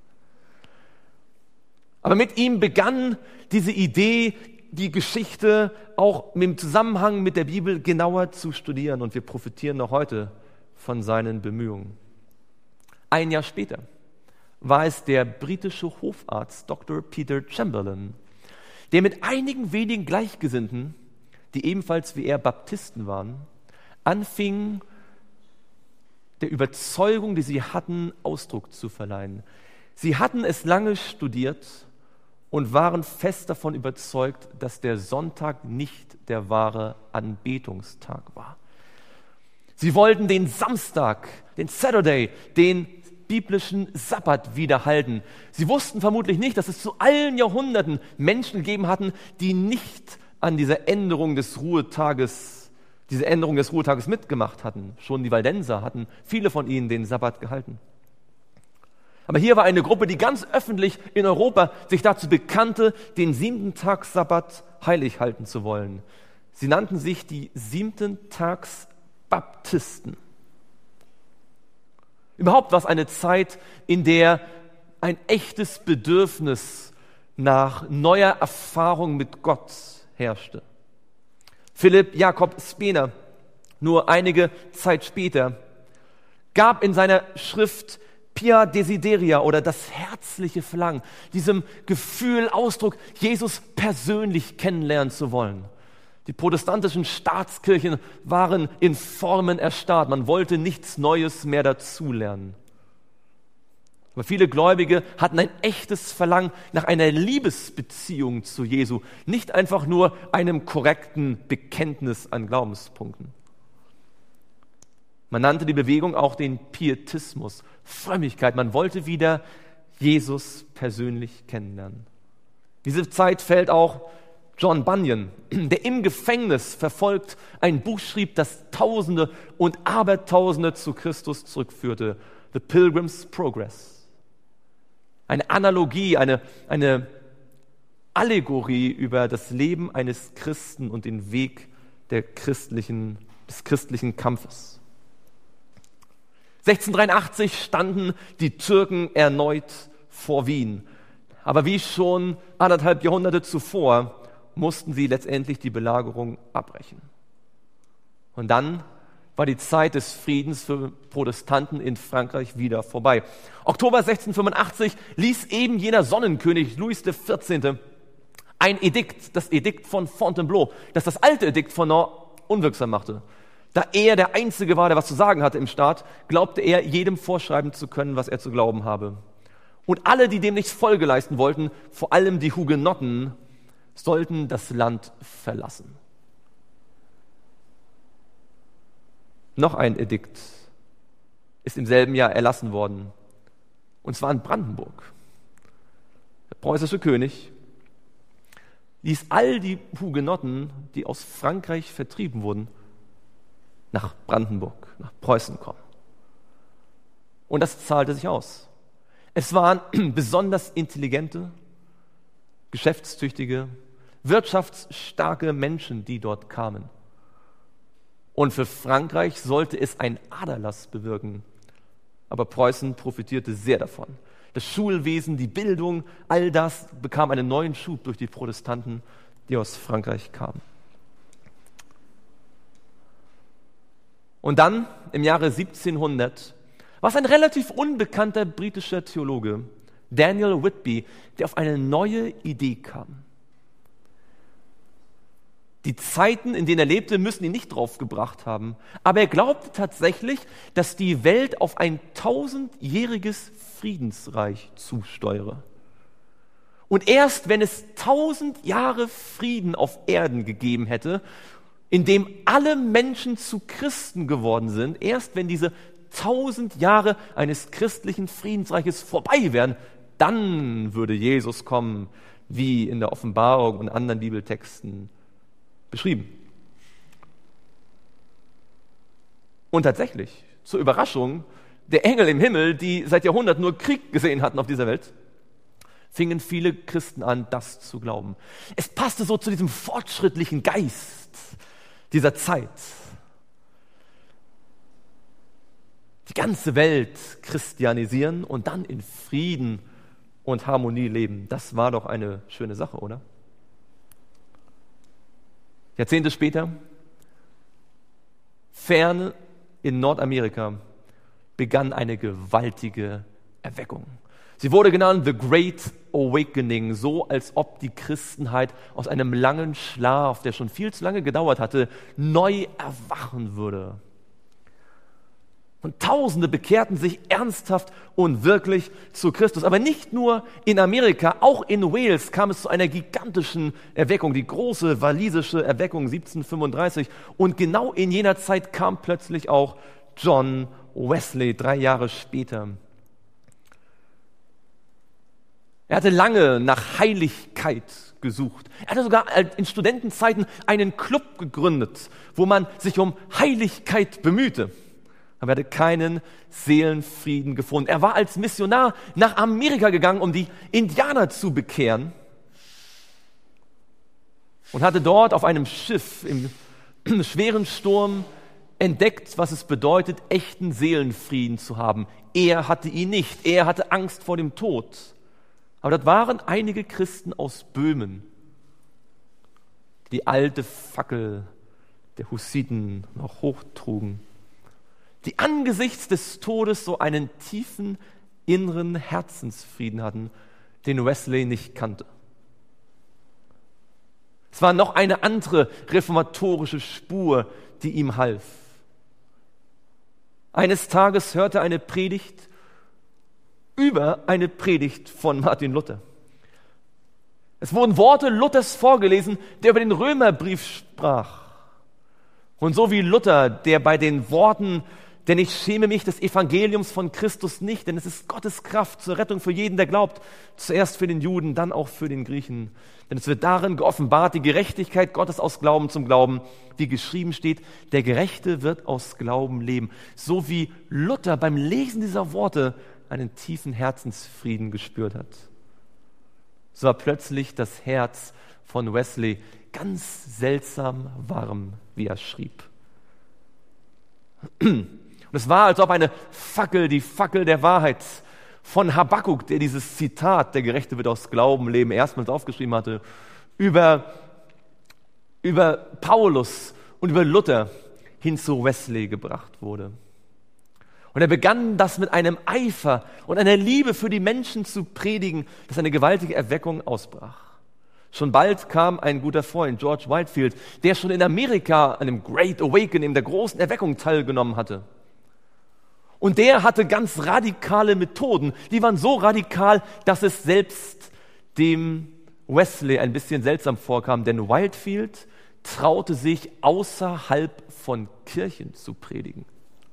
Aber mit ihm begann diese Idee, die Geschichte auch im Zusammenhang mit der Bibel genauer zu studieren und wir profitieren noch heute von seinen Bemühungen. Ein Jahr später war es der britische Hofarzt Doktor Peter Chamberlain, der mit einigen wenigen Gleichgesinnten, die ebenfalls wie er Baptisten waren, anfing, der Überzeugung, die sie hatten, Ausdruck zu verleihen. Sie hatten es lange studiert und waren fest davon überzeugt, dass der Sonntag nicht der wahre Anbetungstag war. Sie wollten den Samstag, den Saturday, den biblischen Sabbat wiederhalten. Sie wussten vermutlich nicht, dass es zu allen Jahrhunderten Menschen gegeben hatten, die nicht an dieser Änderung des Ruhetages, diese Änderung des Ruhetages mitgemacht hatten. Schon die Waldenser hatten viele von ihnen den Sabbat gehalten. Aber hier war eine Gruppe, die ganz öffentlich in Europa sich dazu bekannte, den siebten Tag Sabbat heilig halten zu wollen. Sie nannten sich die siebten Tags Baptisten. Überhaupt war es eine Zeit, in der ein echtes Bedürfnis nach neuer Erfahrung mit Gott herrschte. Philipp Jakob Spener, nur einige Zeit später, gab in seiner Schrift Pia Desideria oder das herzliche Verlangen, diesem Gefühl Ausdruck, Jesus persönlich kennenlernen zu wollen. Die protestantischen Staatskirchen waren in Formen erstarrt. Man wollte nichts Neues mehr dazulernen. Aber viele Gläubige hatten ein echtes Verlangen nach einer Liebesbeziehung zu Jesu, nicht einfach nur einem korrekten Bekenntnis an Glaubenspunkten. Man nannte die Bewegung auch den Pietismus, Frömmigkeit. Man wollte wieder Jesus persönlich kennenlernen. Diese Zeit fällt auch John Bunyan, der im Gefängnis verfolgt ein Buch schrieb, das Tausende und Abertausende zu Christus zurückführte. The Pilgrim's Progress. Eine Analogie, eine, eine Allegorie über das Leben eines Christen und den Weg der christlichen, des christlichen Kampfes. sechzehnhundertdreiundachtzig standen die Türken erneut vor Wien. Aber wie schon anderthalb Jahrhunderte zuvor mussten sie letztendlich die Belagerung abbrechen. Und dann war die Zeit des Friedens für Protestanten in Frankreich wieder vorbei. Oktober sechzehnhundertfünfundachtzig ließ eben jener Sonnenkönig Louis der Vierzehnte ein Edikt, das Edikt von Fontainebleau, das das alte Edikt von Nantes unwirksam machte. Da er der Einzige war, der was zu sagen hatte im Staat, glaubte er, jedem vorschreiben zu können, was er zu glauben habe. Und alle, die dem nichts Folge leisten wollten, vor allem die Hugenotten, sollten das Land verlassen. Noch ein Edikt ist im selben Jahr erlassen worden, und zwar in Brandenburg. Der preußische König ließ all die Hugenotten, die aus Frankreich vertrieben wurden, nach Brandenburg, nach Preußen kommen. Und das zahlte sich aus. Es waren besonders intelligente, geschäftstüchtige, wirtschaftsstarke Menschen, die dort kamen. Und für Frankreich sollte es ein Aderlass bewirken. Aber Preußen profitierte sehr davon. Das Schulwesen, die Bildung, all das bekam einen neuen Schub durch die Protestanten, die aus Frankreich kamen. Und dann, im Jahre siebzehnhundert, war es ein relativ unbekannter britischer Theologe, Daniel Whitby, der auf eine neue Idee kam. Die Zeiten, in denen er lebte, müssen ihn nicht draufgebracht haben. Aber er glaubte tatsächlich, dass die Welt auf ein tausendjähriges Friedensreich zusteuere. Und erst wenn es tausend Jahre Frieden auf Erden gegeben hätte, in dem alle Menschen zu Christen geworden sind, erst wenn diese tausend Jahre eines christlichen Friedensreiches vorbei wären, dann würde Jesus kommen, wie in der Offenbarung und anderen Bibeltexten beschrieben. Und tatsächlich, zur Überraschung der Engel im Himmel, die seit Jahrhunderten nur Krieg gesehen hatten auf dieser Welt, fingen viele Christen an, das zu glauben. Es passte so zu diesem fortschrittlichen Geist dieser Zeit. Die ganze Welt christianisieren und dann in Frieden und Harmonie leben. Das war doch eine schöne Sache, oder? Jahrzehnte später, fern in Nordamerika, begann eine gewaltige Erweckung. Sie wurde genannt The Great Awakening, so als ob die Christenheit aus einem langen Schlaf, der schon viel zu lange gedauert hatte, neu erwachen würde. Und Tausende bekehrten sich ernsthaft und wirklich zu Christus. Aber nicht nur in Amerika, auch in Wales kam es zu einer gigantischen Erweckung, die große walisische Erweckung siebzehnhundertfünfunddreißig. Und genau in jener Zeit kam plötzlich auch John Wesley, drei Jahre später. Er hatte lange nach Heiligkeit gesucht. Er hatte sogar in Studentenzeiten einen Club gegründet, wo man sich um Heiligkeit bemühte. Aber er hatte keinen Seelenfrieden gefunden. Er war als Missionar nach Amerika gegangen, um die Indianer zu bekehren. Und hatte dort auf einem Schiff im schweren Sturm entdeckt, was es bedeutet, echten Seelenfrieden zu haben. Er hatte ihn nicht. Er hatte Angst vor dem Tod. Aber das waren einige Christen aus Böhmen, die die alte Fackel der Hussiten noch hochtrugen, die angesichts des Todes so einen tiefen inneren Herzensfrieden hatten, den Wesley nicht kannte. Es war noch eine andere reformatorische Spur, die ihm half. Eines Tages hörte er eine Predigt über eine Predigt von Martin Luther. Es wurden Worte Luthers vorgelesen, der über den Römerbrief sprach. Und so wie Luther, der bei den Worten, denn ich schäme mich des Evangeliums von Christus nicht, denn es ist Gottes Kraft zur Rettung für jeden, der glaubt, zuerst für den Juden, dann auch für den Griechen. Denn es wird darin geoffenbart, die Gerechtigkeit Gottes aus Glauben zum Glauben, wie geschrieben steht, der Gerechte wird aus Glauben leben. So wie Luther beim Lesen dieser Worte einen tiefen Herzensfrieden gespürt hat. So war plötzlich das Herz von Wesley ganz seltsam warm, wie er schrieb. Und es war, als ob eine Fackel, die Fackel der Wahrheit von Habakkuk, der dieses Zitat, der Gerechte wird aus Glauben leben, erstmals aufgeschrieben hatte, über, über Paulus und über Luther hin zu Wesley gebracht wurde. Und er begann das mit einem Eifer und einer Liebe für die Menschen zu predigen, dass eine gewaltige Erweckung ausbrach. Schon bald kam ein guter Freund, George Whitefield, der schon in Amerika an dem Great Awakening, der großen Erweckung teilgenommen hatte. Und der hatte ganz radikale Methoden. Die waren so radikal, dass es selbst dem Wesley ein bisschen seltsam vorkam. Denn Whitefield traute sich, außerhalb von Kirchen zu predigen.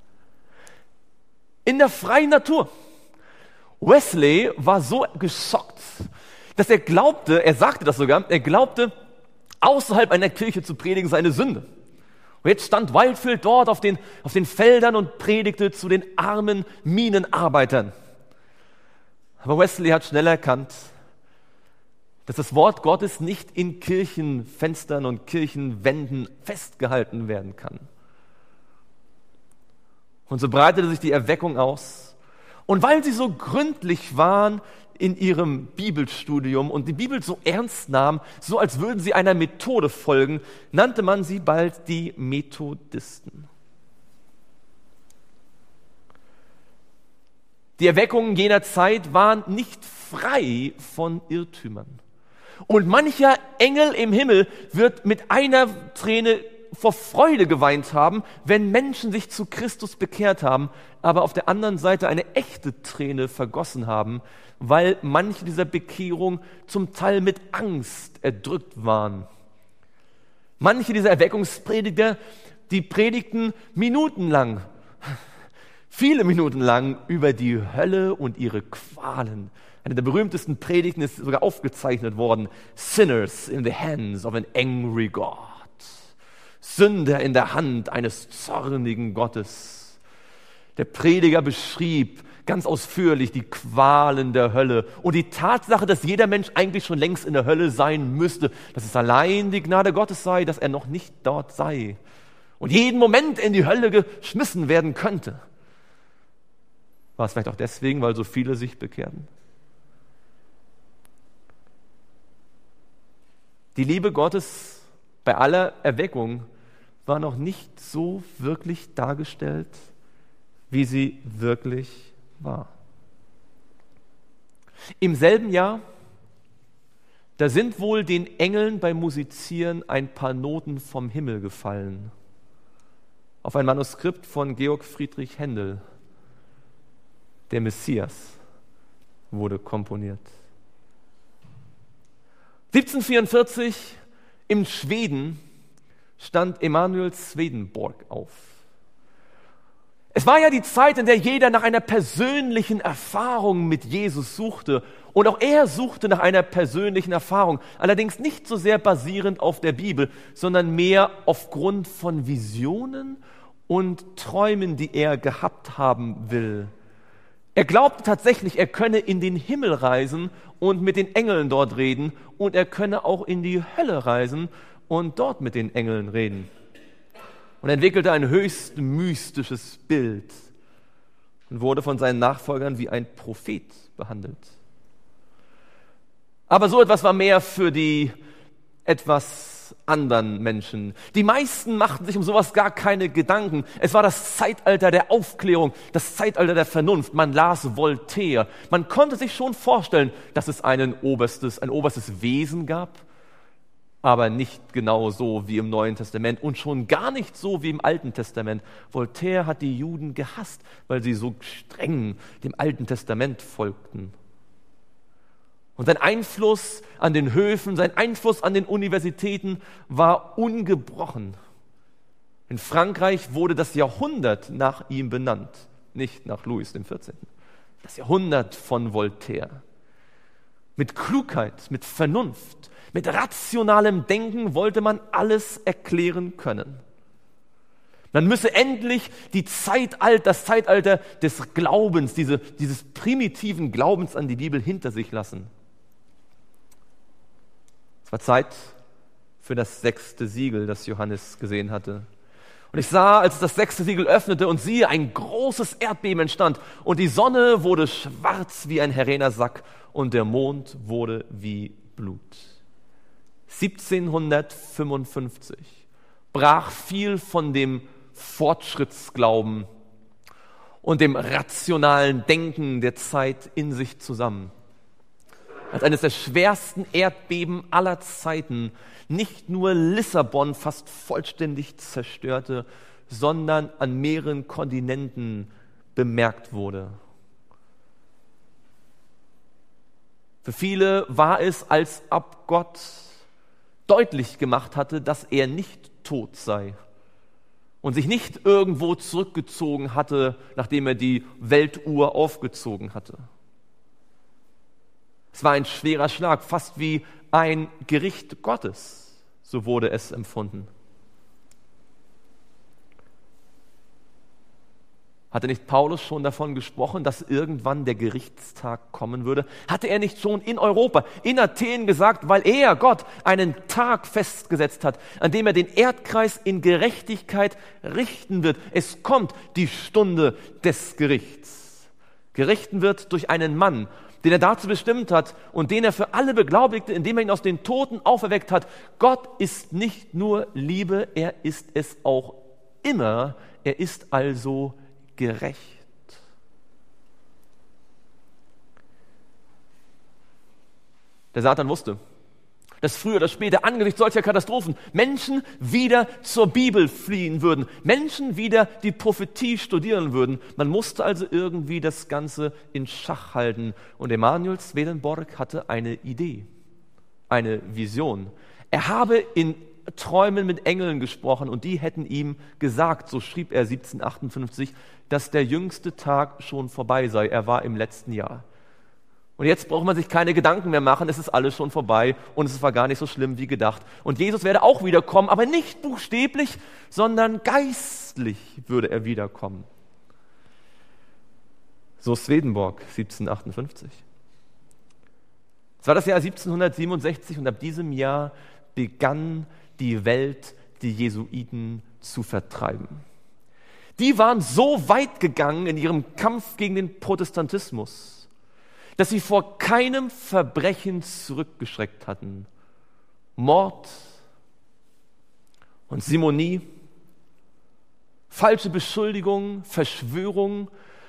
In der freien Natur. Wesley war so geschockt, dass er glaubte, er sagte das sogar, er glaubte, außerhalb einer Kirche zu predigen sei eine Sünde. Und jetzt stand Whitefield dort auf den, auf den Feldern und predigte zu den armen Minenarbeitern. Aber Wesley hat schnell erkannt, dass das Wort Gottes nicht in Kirchenfenstern und Kirchenwänden festgehalten werden kann. Und so breitete sich die Erweckung aus. Und weil sie so gründlich waren in ihrem Bibelstudium und die Bibel so ernst nahmen, so als würden sie einer Methode folgen, nannte man sie bald die Methodisten. Die Erweckungen jener Zeit waren nicht frei von Irrtümern. Und mancher Engel im Himmel wird mit einer Träne vor Freude geweint haben, wenn Menschen sich zu Christus bekehrt haben, aber auf der anderen Seite eine echte Träne vergossen haben, weil manche dieser Bekehrung zum Teil mit Angst erdrückt waren. Manche dieser Erweckungsprediger, die predigten minutenlang, viele Minuten lang über die Hölle und ihre Qualen. Eine der berühmtesten Predigten ist sogar aufgezeichnet worden. Sinners in the hands of an angry God. Sünder in der Hand eines zornigen Gottes. Der Prediger beschrieb ganz ausführlich die Qualen der Hölle und die Tatsache, dass jeder Mensch eigentlich schon längst in der Hölle sein müsste, dass es allein die Gnade Gottes sei, dass er noch nicht dort sei und jeden Moment in die Hölle geschmissen werden könnte. War es vielleicht auch deswegen, weil so viele sich bekehrten? Die Liebe Gottes bei aller Erweckung war noch nicht so wirklich dargestellt, wie sie wirklich war. Im selben Jahr, da sind wohl den Engeln beim Musizieren ein paar Noten vom Himmel gefallen. Auf ein Manuskript von Georg Friedrich Händel. Der Messias wurde komponiert. siebzehnhundertvierundvierzig in Schweden stand Emanuel Swedenborg auf. Es war ja die Zeit, in der jeder nach einer persönlichen Erfahrung mit Jesus suchte. Und auch er suchte nach einer persönlichen Erfahrung. Allerdings nicht so sehr basierend auf der Bibel, sondern mehr aufgrund von Visionen und Träumen, die er gehabt haben will. Er glaubte tatsächlich, er könne in den Himmel reisen und mit den Engeln dort reden. Und er könne auch in die Hölle reisen und dort mit den Engeln reden. Und entwickelte ein höchst mystisches Bild und wurde von seinen Nachfolgern wie ein Prophet behandelt. Aber so etwas war mehr für die etwas anderen Menschen. Die meisten machten sich um sowas gar keine Gedanken. Es war das Zeitalter der Aufklärung, das Zeitalter der Vernunft. Man las Voltaire. Man konnte sich schon vorstellen, dass es einen oberstes, ein oberstes Wesen gab, aber nicht genau so wie im Neuen Testament und schon gar nicht so wie im Alten Testament. Voltaire hat die Juden gehasst, weil sie so streng dem Alten Testament folgten. Und sein Einfluss an den Höfen, sein Einfluss an den Universitäten war ungebrochen. In Frankreich wurde das Jahrhundert nach ihm benannt, nicht nach Louis der vierzehnten. Das Jahrhundert von Voltaire. Mit Klugheit, mit Vernunft, mit rationalem Denken wollte man alles erklären können. Man müsse endlich die Zeitalter, das Zeitalter des Glaubens, diese, dieses primitiven Glaubens an die Bibel hinter sich lassen. Es war Zeit für das sechste Siegel, das Johannes gesehen hatte. Und ich sah, als das sechste Siegel öffnete, und siehe, ein großes Erdbeben entstand, und die Sonne wurde schwarz wie ein Herener Sack, und der Mond wurde wie Blut. siebzehnhundertfünfundfünfzig brach viel von dem Fortschrittsglauben und dem rationalen Denken der Zeit in sich zusammen. Als eines der schwersten Erdbeben aller Zeiten nicht nur Lissabon fast vollständig zerstörte, sondern an mehreren Kontinenten bemerkt wurde. Für viele war es, als ob Gott deutlich gemacht hatte, dass er nicht tot sei und sich nicht irgendwo zurückgezogen hatte, nachdem er die Weltuhr aufgezogen hatte. Es war ein schwerer Schlag, fast wie ein Gericht Gottes, so wurde es empfunden. Hatte nicht Paulus schon davon gesprochen, dass irgendwann der Gerichtstag kommen würde? Hatte er nicht schon in Europa, in Athen gesagt, weil er, Gott, einen Tag festgesetzt hat, an dem er den Erdkreis in Gerechtigkeit richten wird? Es kommt die Stunde des Gerichts. Gerichten wird durch einen Mann, den er dazu bestimmt hat und den er für alle beglaubigte, indem er ihn aus den Toten auferweckt hat. Gott ist nicht nur Liebe, er ist es auch immer. Er ist also gerecht. Der Satan wusste, dass früher oder später angesichts solcher Katastrophen Menschen wieder zur Bibel fliehen würden, Menschen wieder die Prophetie studieren würden. Man musste also irgendwie das Ganze in Schach halten. Und Emanuel Swedenborg hatte eine Idee, eine Vision. Er habe in Träumen mit Engeln gesprochen und die hätten ihm gesagt, so schrieb er siebzehnhundertachtundfünfzig, dass der jüngste Tag schon vorbei sei. Er war im letzten Jahr. Und jetzt braucht man sich keine Gedanken mehr machen, es ist alles schon vorbei und es war gar nicht so schlimm wie gedacht. Und Jesus werde auch wiederkommen, aber nicht buchstäblich, sondern geistlich würde er wiederkommen. So Swedenborg, siebzehnhundertachtundfünfzig. Es war das Jahr siebzehnhundertsiebenundsechzig und ab diesem Jahr begann die Welt die Jesuiten zu vertreiben. Die waren so weit gegangen in ihrem Kampf gegen den Protestantismus, dass sie vor keinem Verbrechen zurückgeschreckt hatten. Mord und Simonie, falsche Beschuldigungen, Verschwörungen,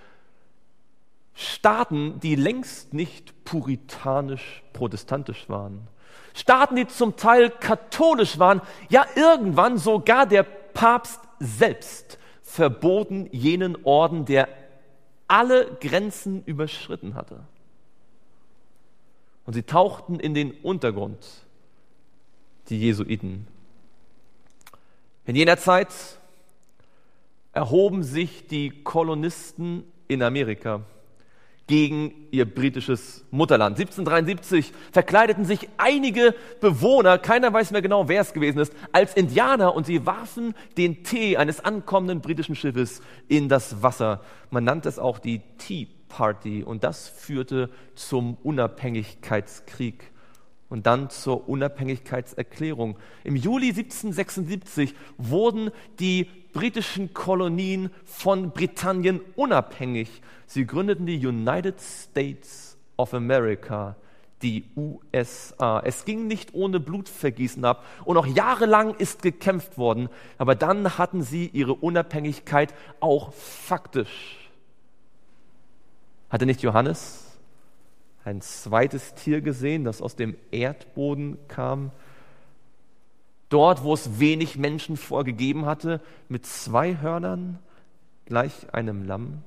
Staaten, die längst nicht puritanisch-protestantisch waren. Staaten, die zum Teil katholisch waren, ja irgendwann sogar der Papst selbst verboten jenen Orden, der alle Grenzen überschritten hatte. Und sie tauchten in den Untergrund, die Jesuiten. In jener Zeit erhoben sich die Kolonisten in Amerika gegen ihr britisches Mutterland. siebzehnhundertdreiundsiebzig verkleideten sich einige Bewohner, keiner weiß mehr genau, wer es gewesen ist, als Indianer und sie warfen den Tee eines ankommenden britischen Schiffes in das Wasser. Man nannte es auch die Tea Party und das führte zum Unabhängigkeitskrieg und dann zur Unabhängigkeitserklärung. Im Juli siebzehnhundertsechsundsiebzig wurden die britischen Kolonien von Britannien unabhängig. Sie gründeten die United States of America, die U S A. Es ging nicht ohne Blutvergießen ab und auch jahrelang ist gekämpft worden, aber dann hatten sie ihre Unabhängigkeit auch faktisch. Hatte nicht Johannes ein zweites Tier gesehen, das aus dem Erdboden kam? Dort, wo es wenig Menschen vorgegeben hatte, mit zwei Hörnern, gleich einem Lamm.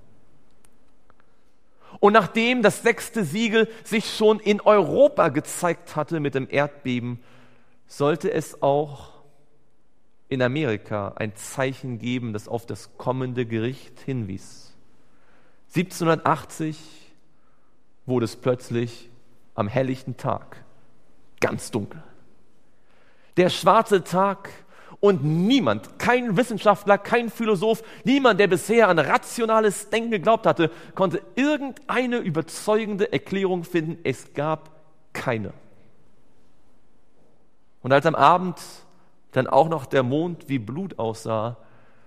Und nachdem das sechste Siegel sich schon in Europa gezeigt hatte mit dem Erdbeben, sollte es auch in Amerika ein Zeichen geben, das auf das kommende Gericht hinwies. siebzehnhundertachtzig wurde es plötzlich am helllichten Tag ganz dunkel. Der schwarze Tag und niemand, kein Wissenschaftler, kein Philosoph, niemand, der bisher an rationales Denken geglaubt hatte, konnte irgendeine überzeugende Erklärung finden. Es gab keine. Und als am Abend dann auch noch der Mond wie Blut aussah,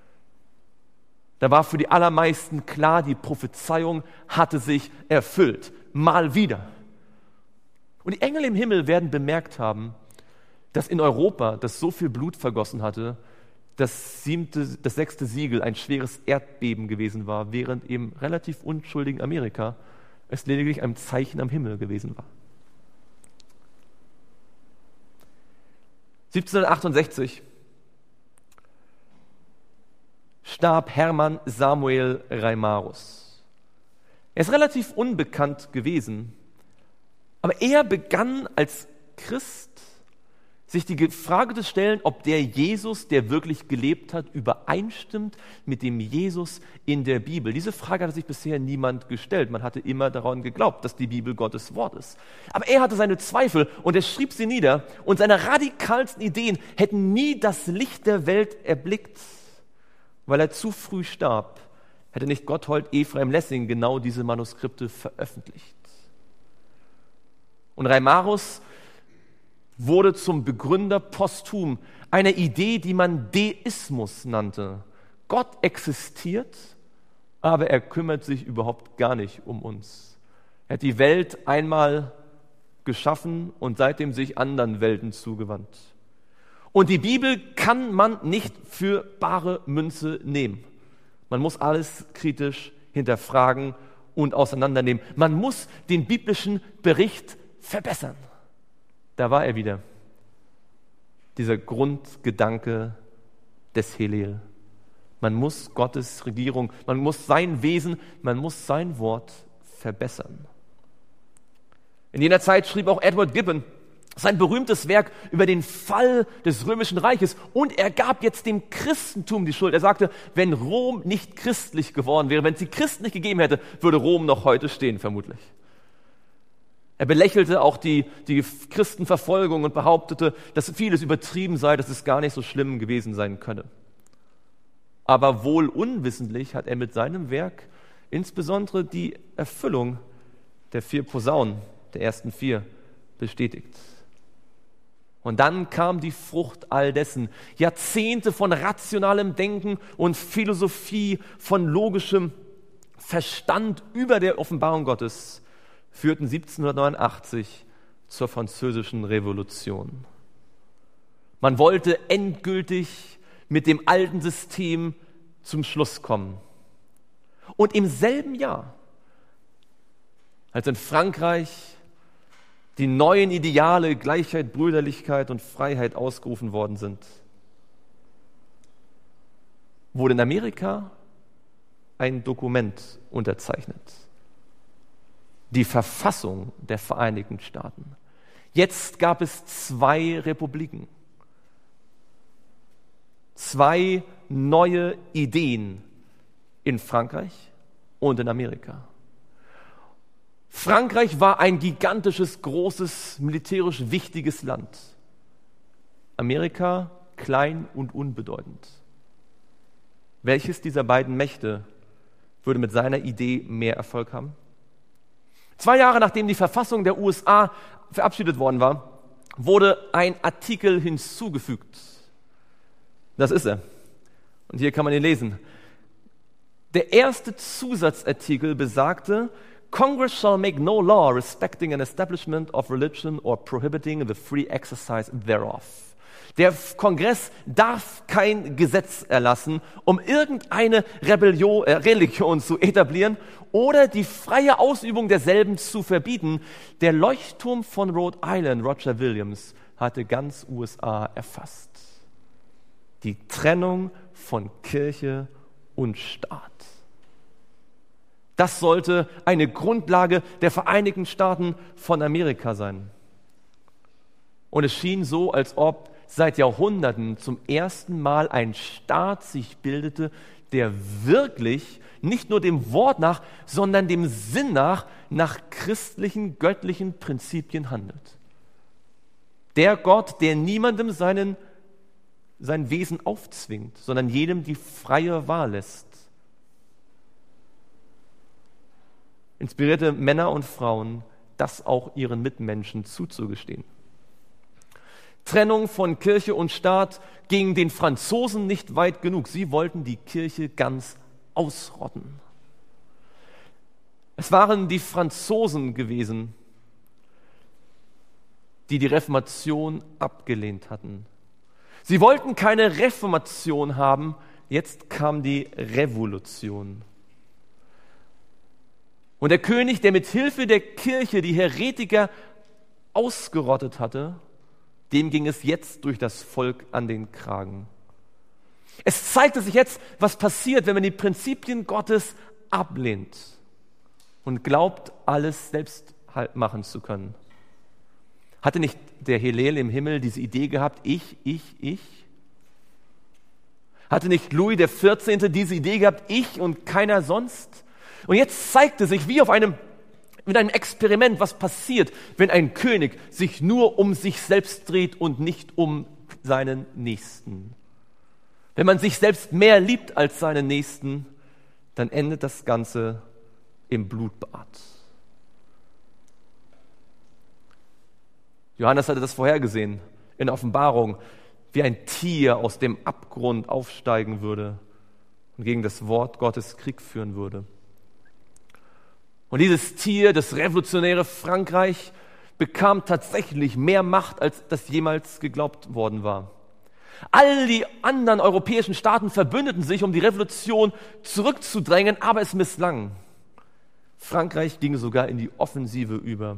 da war für die allermeisten klar, die Prophezeiung hatte sich erfüllt. Mal wieder. Und die Engel im Himmel werden bemerkt haben, dass in Europa, das so viel Blut vergossen hatte, das, siebte, das sechste Siegel ein schweres Erdbeben gewesen war, während im relativ unschuldigen Amerika es lediglich ein Zeichen am Himmel gewesen war. siebzehnhundertachtundsechzig starb Hermann Samuel Reimarus. Er ist relativ unbekannt gewesen, aber er begann als Christ sich die Frage zu stellen, ob der Jesus, der wirklich gelebt hat, übereinstimmt mit dem Jesus in der Bibel. Diese Frage hatte sich bisher niemand gestellt. Man hatte immer daran geglaubt, dass die Bibel Gottes Wort ist. Aber er hatte seine Zweifel und er schrieb sie nieder und seine radikalsten Ideen hätten nie das Licht der Welt erblickt, weil er zu früh starb, hätte nicht Gotthold Ephraim Lessing genau diese Manuskripte veröffentlicht. Und Reimarus wurde zum Begründer posthum einer Idee, die man Deismus nannte. Gott existiert, aber er kümmert sich überhaupt gar nicht um uns. Er hat die Welt einmal geschaffen und seitdem sich anderen Welten zugewandt. Und die Bibel kann man nicht für bare Münze nehmen. Man muss alles kritisch hinterfragen und auseinandernehmen. Man muss den biblischen Bericht verbessern. Da war er wieder, dieser Grundgedanke des Hillel. Man muss Gottes Regierung, man muss sein Wesen, man muss sein Wort verbessern. In jener Zeit schrieb auch Edward Gibbon sein berühmtes Werk über den Fall des Römischen Reiches und er gab jetzt dem Christentum die Schuld. Er sagte, wenn Rom nicht christlich geworden wäre, wenn es die Christen nicht gegeben hätte, würde Rom noch heute stehen, vermutlich. Er belächelte auch die, die Christenverfolgung und behauptete, dass vieles übertrieben sei, dass es gar nicht so schlimm gewesen sein könne. Aber wohl unwissentlich hat er mit seinem Werk insbesondere die Erfüllung der vier Posaunen, der ersten vier, bestätigt. Und dann kam die Frucht all dessen. Jahrzehnte von rationalem Denken und Philosophie, von logischem Verstand über der Offenbarung Gottes führten siebzehnhundertneunundachtzig zur Französischen Revolution. Man wollte endgültig mit dem alten System zum Schluss kommen. Und im selben Jahr, als in Frankreich die neuen Ideale Gleichheit, Brüderlichkeit und Freiheit ausgerufen worden sind, wurde in Amerika ein Dokument unterzeichnet. Die Verfassung der Vereinigten Staaten. Jetzt gab es zwei Republiken. Zwei neue Ideen in Frankreich und in Amerika. Frankreich war ein gigantisches, großes, militärisch wichtiges Land. Amerika klein und unbedeutend. Welches dieser beiden Mächte würde mit seiner Idee mehr Erfolg haben? Zwei Jahre nachdem die Verfassung der U S A verabschiedet worden war, wurde ein Artikel hinzugefügt. Das ist er. Und hier kann man ihn lesen. Der erste Zusatzartikel besagte, Congress shall make no law respecting an establishment of religion or prohibiting the free exercise thereof. Der Kongress darf kein Gesetz erlassen, um irgendeine Rebellion, äh, Religion zu etablieren oder die freie Ausübung derselben zu verbieten. Der Leuchtturm von Rhode Island, Roger Williams, hatte ganz U S A erfasst. Die Trennung von Kirche und Staat. Das sollte eine Grundlage der Vereinigten Staaten von Amerika sein. Und es schien so, als ob seit Jahrhunderten zum ersten Mal ein Staat sich bildete, der wirklich nicht nur dem Wort nach, sondern dem Sinn nach, nach christlichen, göttlichen Prinzipien handelt. Der Gott, der niemandem seinen, sein Wesen aufzwingt, sondern jedem die freie Wahl lässt. Inspirierte Männer und Frauen, das auch ihren Mitmenschen zuzugestehen. Trennung von Kirche und Staat ging den Franzosen nicht weit genug. Sie wollten die Kirche ganz ausrotten. Es waren die Franzosen gewesen, die die Reformation abgelehnt hatten. Sie wollten keine Reformation haben, jetzt kam die Revolution. Und der König, der mit Hilfe der Kirche die Heretiker ausgerottet hatte, dem ging es jetzt durch das Volk an den Kragen. Es zeigte sich jetzt, was passiert, wenn man die Prinzipien Gottes ablehnt und glaubt, alles selbst halt machen zu können. Hatte nicht der Hillel im Himmel diese Idee gehabt, ich, ich, ich? Hatte nicht Louis der Vierzehnte diese Idee gehabt, ich und keiner sonst? Und jetzt zeigte sich, wie auf einem, in einem Experiment, was passiert, wenn ein König sich nur um sich selbst dreht und nicht um seinen Nächsten. Wenn man sich selbst mehr liebt als seinen Nächsten, dann endet das Ganze im Blutbad. Johannes hatte das vorhergesehen in der Offenbarung, wie ein Tier aus dem Abgrund aufsteigen würde und gegen das Wort Gottes Krieg führen würde. Und dieses Tier, das revolutionäre Frankreich, bekam tatsächlich mehr Macht, als das jemals geglaubt worden war. All die anderen europäischen Staaten verbündeten sich, um die Revolution zurückzudrängen, aber es misslang. Frankreich ging sogar in die Offensive über.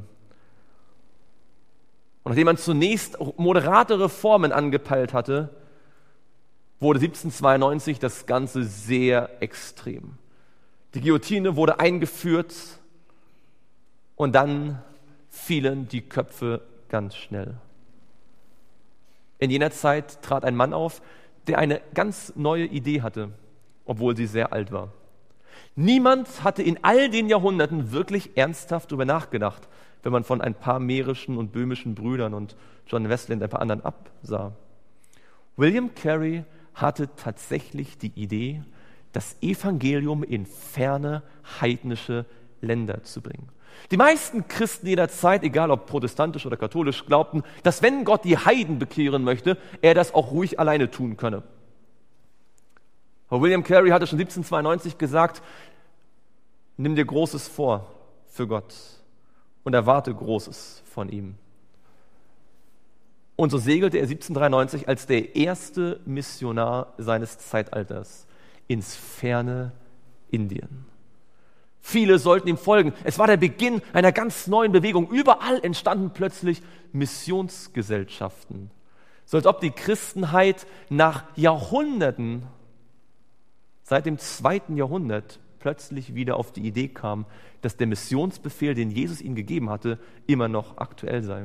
Und nachdem man zunächst moderate Reformen angepeilt hatte, wurde siebzehnhundertzweiundneunzig das Ganze sehr extrem. Die Guillotine wurde eingeführt und dann fielen die Köpfe ganz schnell. In jener Zeit trat ein Mann auf, der eine ganz neue Idee hatte, obwohl sie sehr alt war. Niemand hatte in all den Jahrhunderten wirklich ernsthaft darüber nachgedacht, wenn man von ein paar mährischen und böhmischen Brüdern und John Wesley und ein paar anderen absah. William Carey hatte tatsächlich die Idee, das Evangelium in ferne heidnische Länder zu bringen. Die meisten Christen jeder Zeit, egal ob protestantisch oder katholisch, glaubten, dass wenn Gott die Heiden bekehren möchte, er das auch ruhig alleine tun könne. Aber William Carey hatte schon siebzehnhundertzweiundneunzig gesagt, nimm dir Großes vor für Gott und erwarte Großes von ihm. Und so segelte er siebzehnhundertdreiundneunzig als der erste Missionar seines Zeitalters ins ferne Indien. Viele sollten ihm folgen. Es war der Beginn einer ganz neuen Bewegung. Überall entstanden plötzlich Missionsgesellschaften. So als ob die Christenheit nach Jahrhunderten, seit dem zweiten Jahrhundert, plötzlich wieder auf die Idee kam, dass der Missionsbefehl, den Jesus ihnen gegeben hatte, immer noch aktuell sei.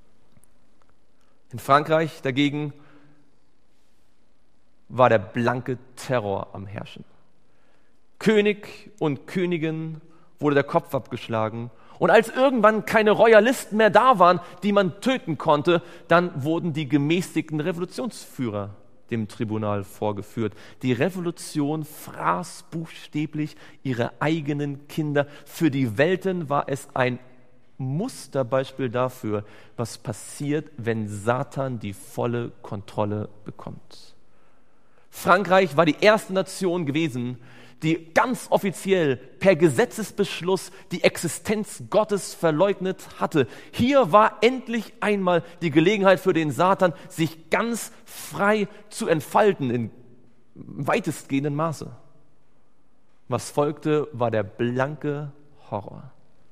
In Frankreich dagegen war der blanke Terror am Herrschen. König und Königin wurde der Kopf abgeschlagen. Und als irgendwann keine Royalisten mehr da waren, die man töten konnte, dann wurden die gemäßigten Revolutionsführer dem Tribunal vorgeführt. Die Revolution fraß buchstäblich ihre eigenen Kinder. Für die Welten war es ein Musterbeispiel dafür, was passiert, wenn Satan die volle Kontrolle bekommt. Frankreich war die erste Nation gewesen, die ganz offiziell per Gesetzesbeschluss die Existenz Gottes verleugnet hatte. Hier war endlich einmal die Gelegenheit für den Satan, sich ganz frei zu entfalten in weitestgehendem Maße. Was folgte, war der blanke Horror.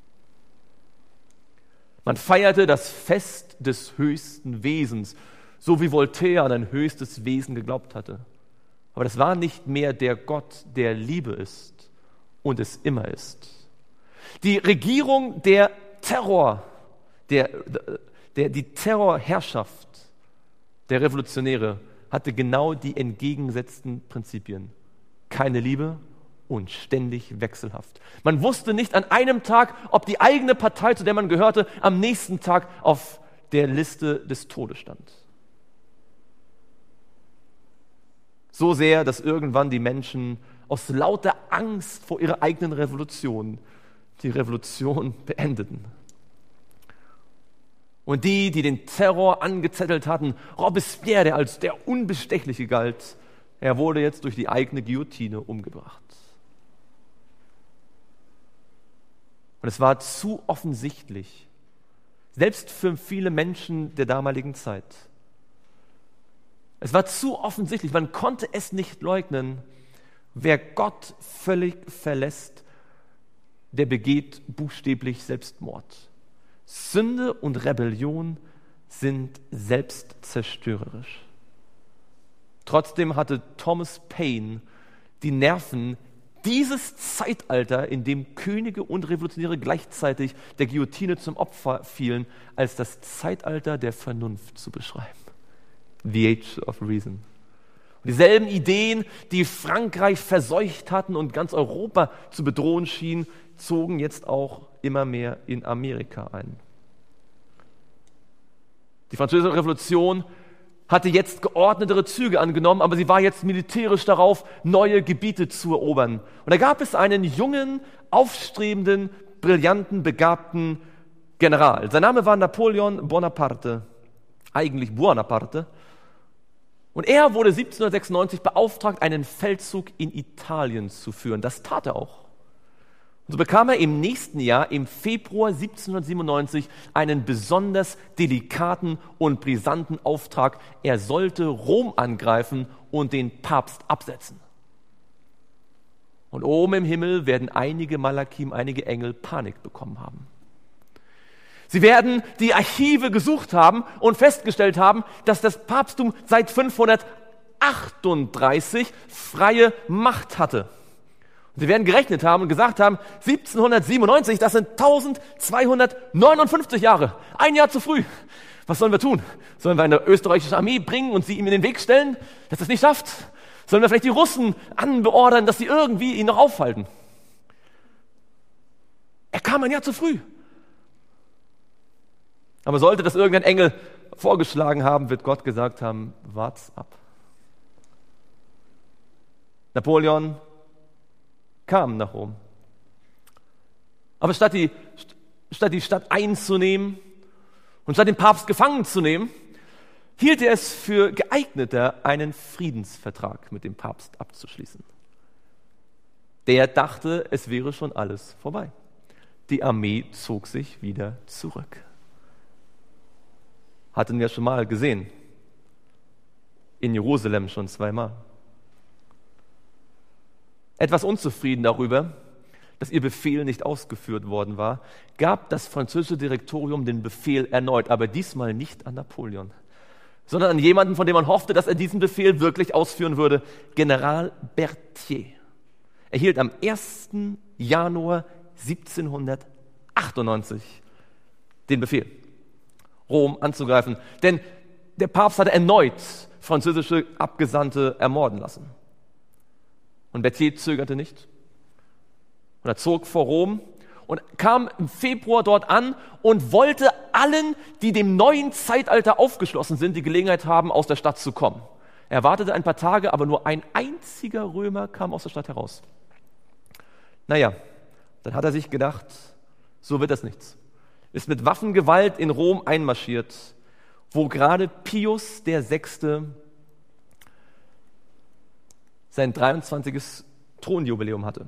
Man feierte das Fest des höchsten Wesens, so wie Voltaire an ein höchstes Wesen geglaubt hatte. Aber das war nicht mehr der Gott, der Liebe ist und es immer ist. Die Regierung der Terror, der, der, die Terrorherrschaft der Revolutionäre hatte genau die entgegengesetzten Prinzipien. Keine Liebe und ständig wechselhaft. Man wusste nicht an einem Tag, ob die eigene Partei, zu der man gehörte, am nächsten Tag auf der Liste des Todes stand. So sehr, dass irgendwann die Menschen aus lauter Angst vor ihrer eigenen Revolution die Revolution beendeten. Und die, die den Terror angezettelt hatten, Robespierre, der als der Unbestechliche galt, er wurde jetzt durch die eigene Guillotine umgebracht. Und es war zu offensichtlich, selbst für viele Menschen der damaligen Zeit. Es war zu offensichtlich, man konnte es nicht leugnen. Wer Gott völlig verlässt, der begeht buchstäblich Selbstmord. Sünde und Rebellion sind selbstzerstörerisch. Trotzdem hatte Thomas Paine die Nerven, dieses Zeitalter, in dem Könige und Revolutionäre gleichzeitig der Guillotine zum Opfer fielen, als das Zeitalter der Vernunft zu beschreiben. The Age of Reason. Und dieselben Ideen, die Frankreich verseucht hatten und ganz Europa zu bedrohen schienen, zogen jetzt auch immer mehr in Amerika ein. Die Französische Revolution hatte jetzt geordnetere Züge angenommen, aber sie war jetzt militärisch darauf, neue Gebiete zu erobern. Und da gab es einen jungen, aufstrebenden, brillanten, begabten General. Sein Name war Napoleon Bonaparte, eigentlich Buonaparte. Und er wurde siebzehnhundertsechsundneunzig beauftragt, einen Feldzug in Italien zu führen. Das tat er auch. Und so bekam er im nächsten Jahr, im Februar siebzehnhundertsiebenundneunzig, einen besonders delikaten und brisanten Auftrag. Er sollte Rom angreifen und den Papst absetzen. Und oben im Himmel werden einige Malakim, einige Engel Panik bekommen haben. Sie werden die Archive gesucht haben und festgestellt haben, dass das Papsttum seit fünfhundertachtunddreißig freie Macht hatte. Sie werden gerechnet haben und gesagt haben, siebzehnhundertsiebenundneunzig, das sind eintausendzweihundertneunundfünfzig Jahre, ein Jahr zu früh. Was sollen wir tun? Sollen wir eine österreichische Armee bringen und sie ihm in den Weg stellen, dass er es nicht schafft? Sollen wir vielleicht die Russen anbeordern, dass sie irgendwie ihn noch aufhalten? Er kam ein Jahr zu früh. Aber sollte das irgendein Engel vorgeschlagen haben, wird Gott gesagt haben, wart's ab. Napoleon kam nach Rom. Aber statt die, statt die Stadt einzunehmen und statt den Papst gefangen zu nehmen, hielt er es für geeigneter, einen Friedensvertrag mit dem Papst abzuschließen. Der dachte, es wäre schon alles vorbei. Die Armee zog sich wieder zurück. Hatten wir schon mal gesehen. In Jerusalem schon zweimal. Etwas unzufrieden darüber, dass ihr Befehl nicht ausgeführt worden war, gab das französische Direktorium den Befehl erneut, aber diesmal nicht an Napoleon, sondern an jemanden, von dem man hoffte, dass er diesen Befehl wirklich ausführen würde, General Berthier. Er hielt am ersten Januar siebzehnhundertachtundneunzig den Befehl, Rom anzugreifen, denn der Papst hatte erneut französische Abgesandte ermorden lassen. Und Berthier zögerte nicht. Und er zog vor Rom und kam im Februar dort an und wollte allen, die dem neuen Zeitalter aufgeschlossen sind, die Gelegenheit haben, aus der Stadt zu kommen. Er wartete ein paar Tage, aber nur ein einziger Römer kam aus der Stadt heraus. Naja, dann hat er sich gedacht, so wird das nichts. Ist mit Waffengewalt in Rom einmarschiert, wo gerade Pius der Sechste sein dreiundzwanzigstes Thronjubiläum hatte.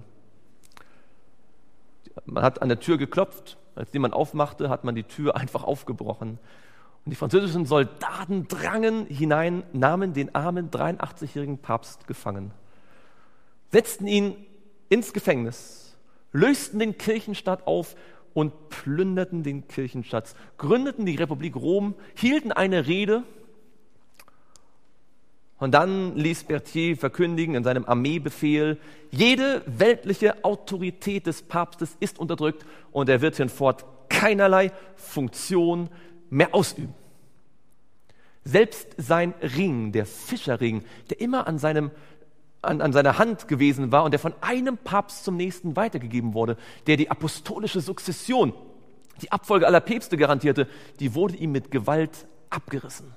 Man hat an der Tür geklopft, als jemand aufmachte, hat man die Tür einfach aufgebrochen. Und die französischen Soldaten drangen hinein, nahmen den armen dreiundachtzigjährigen Papst gefangen, setzten ihn ins Gefängnis, lösten den Kirchenstaat auf und plünderten den Kirchenschatz, gründeten die Republik Rom, hielten eine Rede. Und dann ließ Berthier verkündigen in seinem Armeebefehl, jede weltliche Autorität des Papstes ist unterdrückt und er wird hinfort keinerlei Funktion mehr ausüben. Selbst sein Ring, der Fischerring, der immer an, seinem, an, an seiner Hand gewesen war und der von einem Papst zum nächsten weitergegeben wurde, der die apostolische Sukzession, die Abfolge aller Päpste garantierte, die wurde ihm mit Gewalt abgerissen.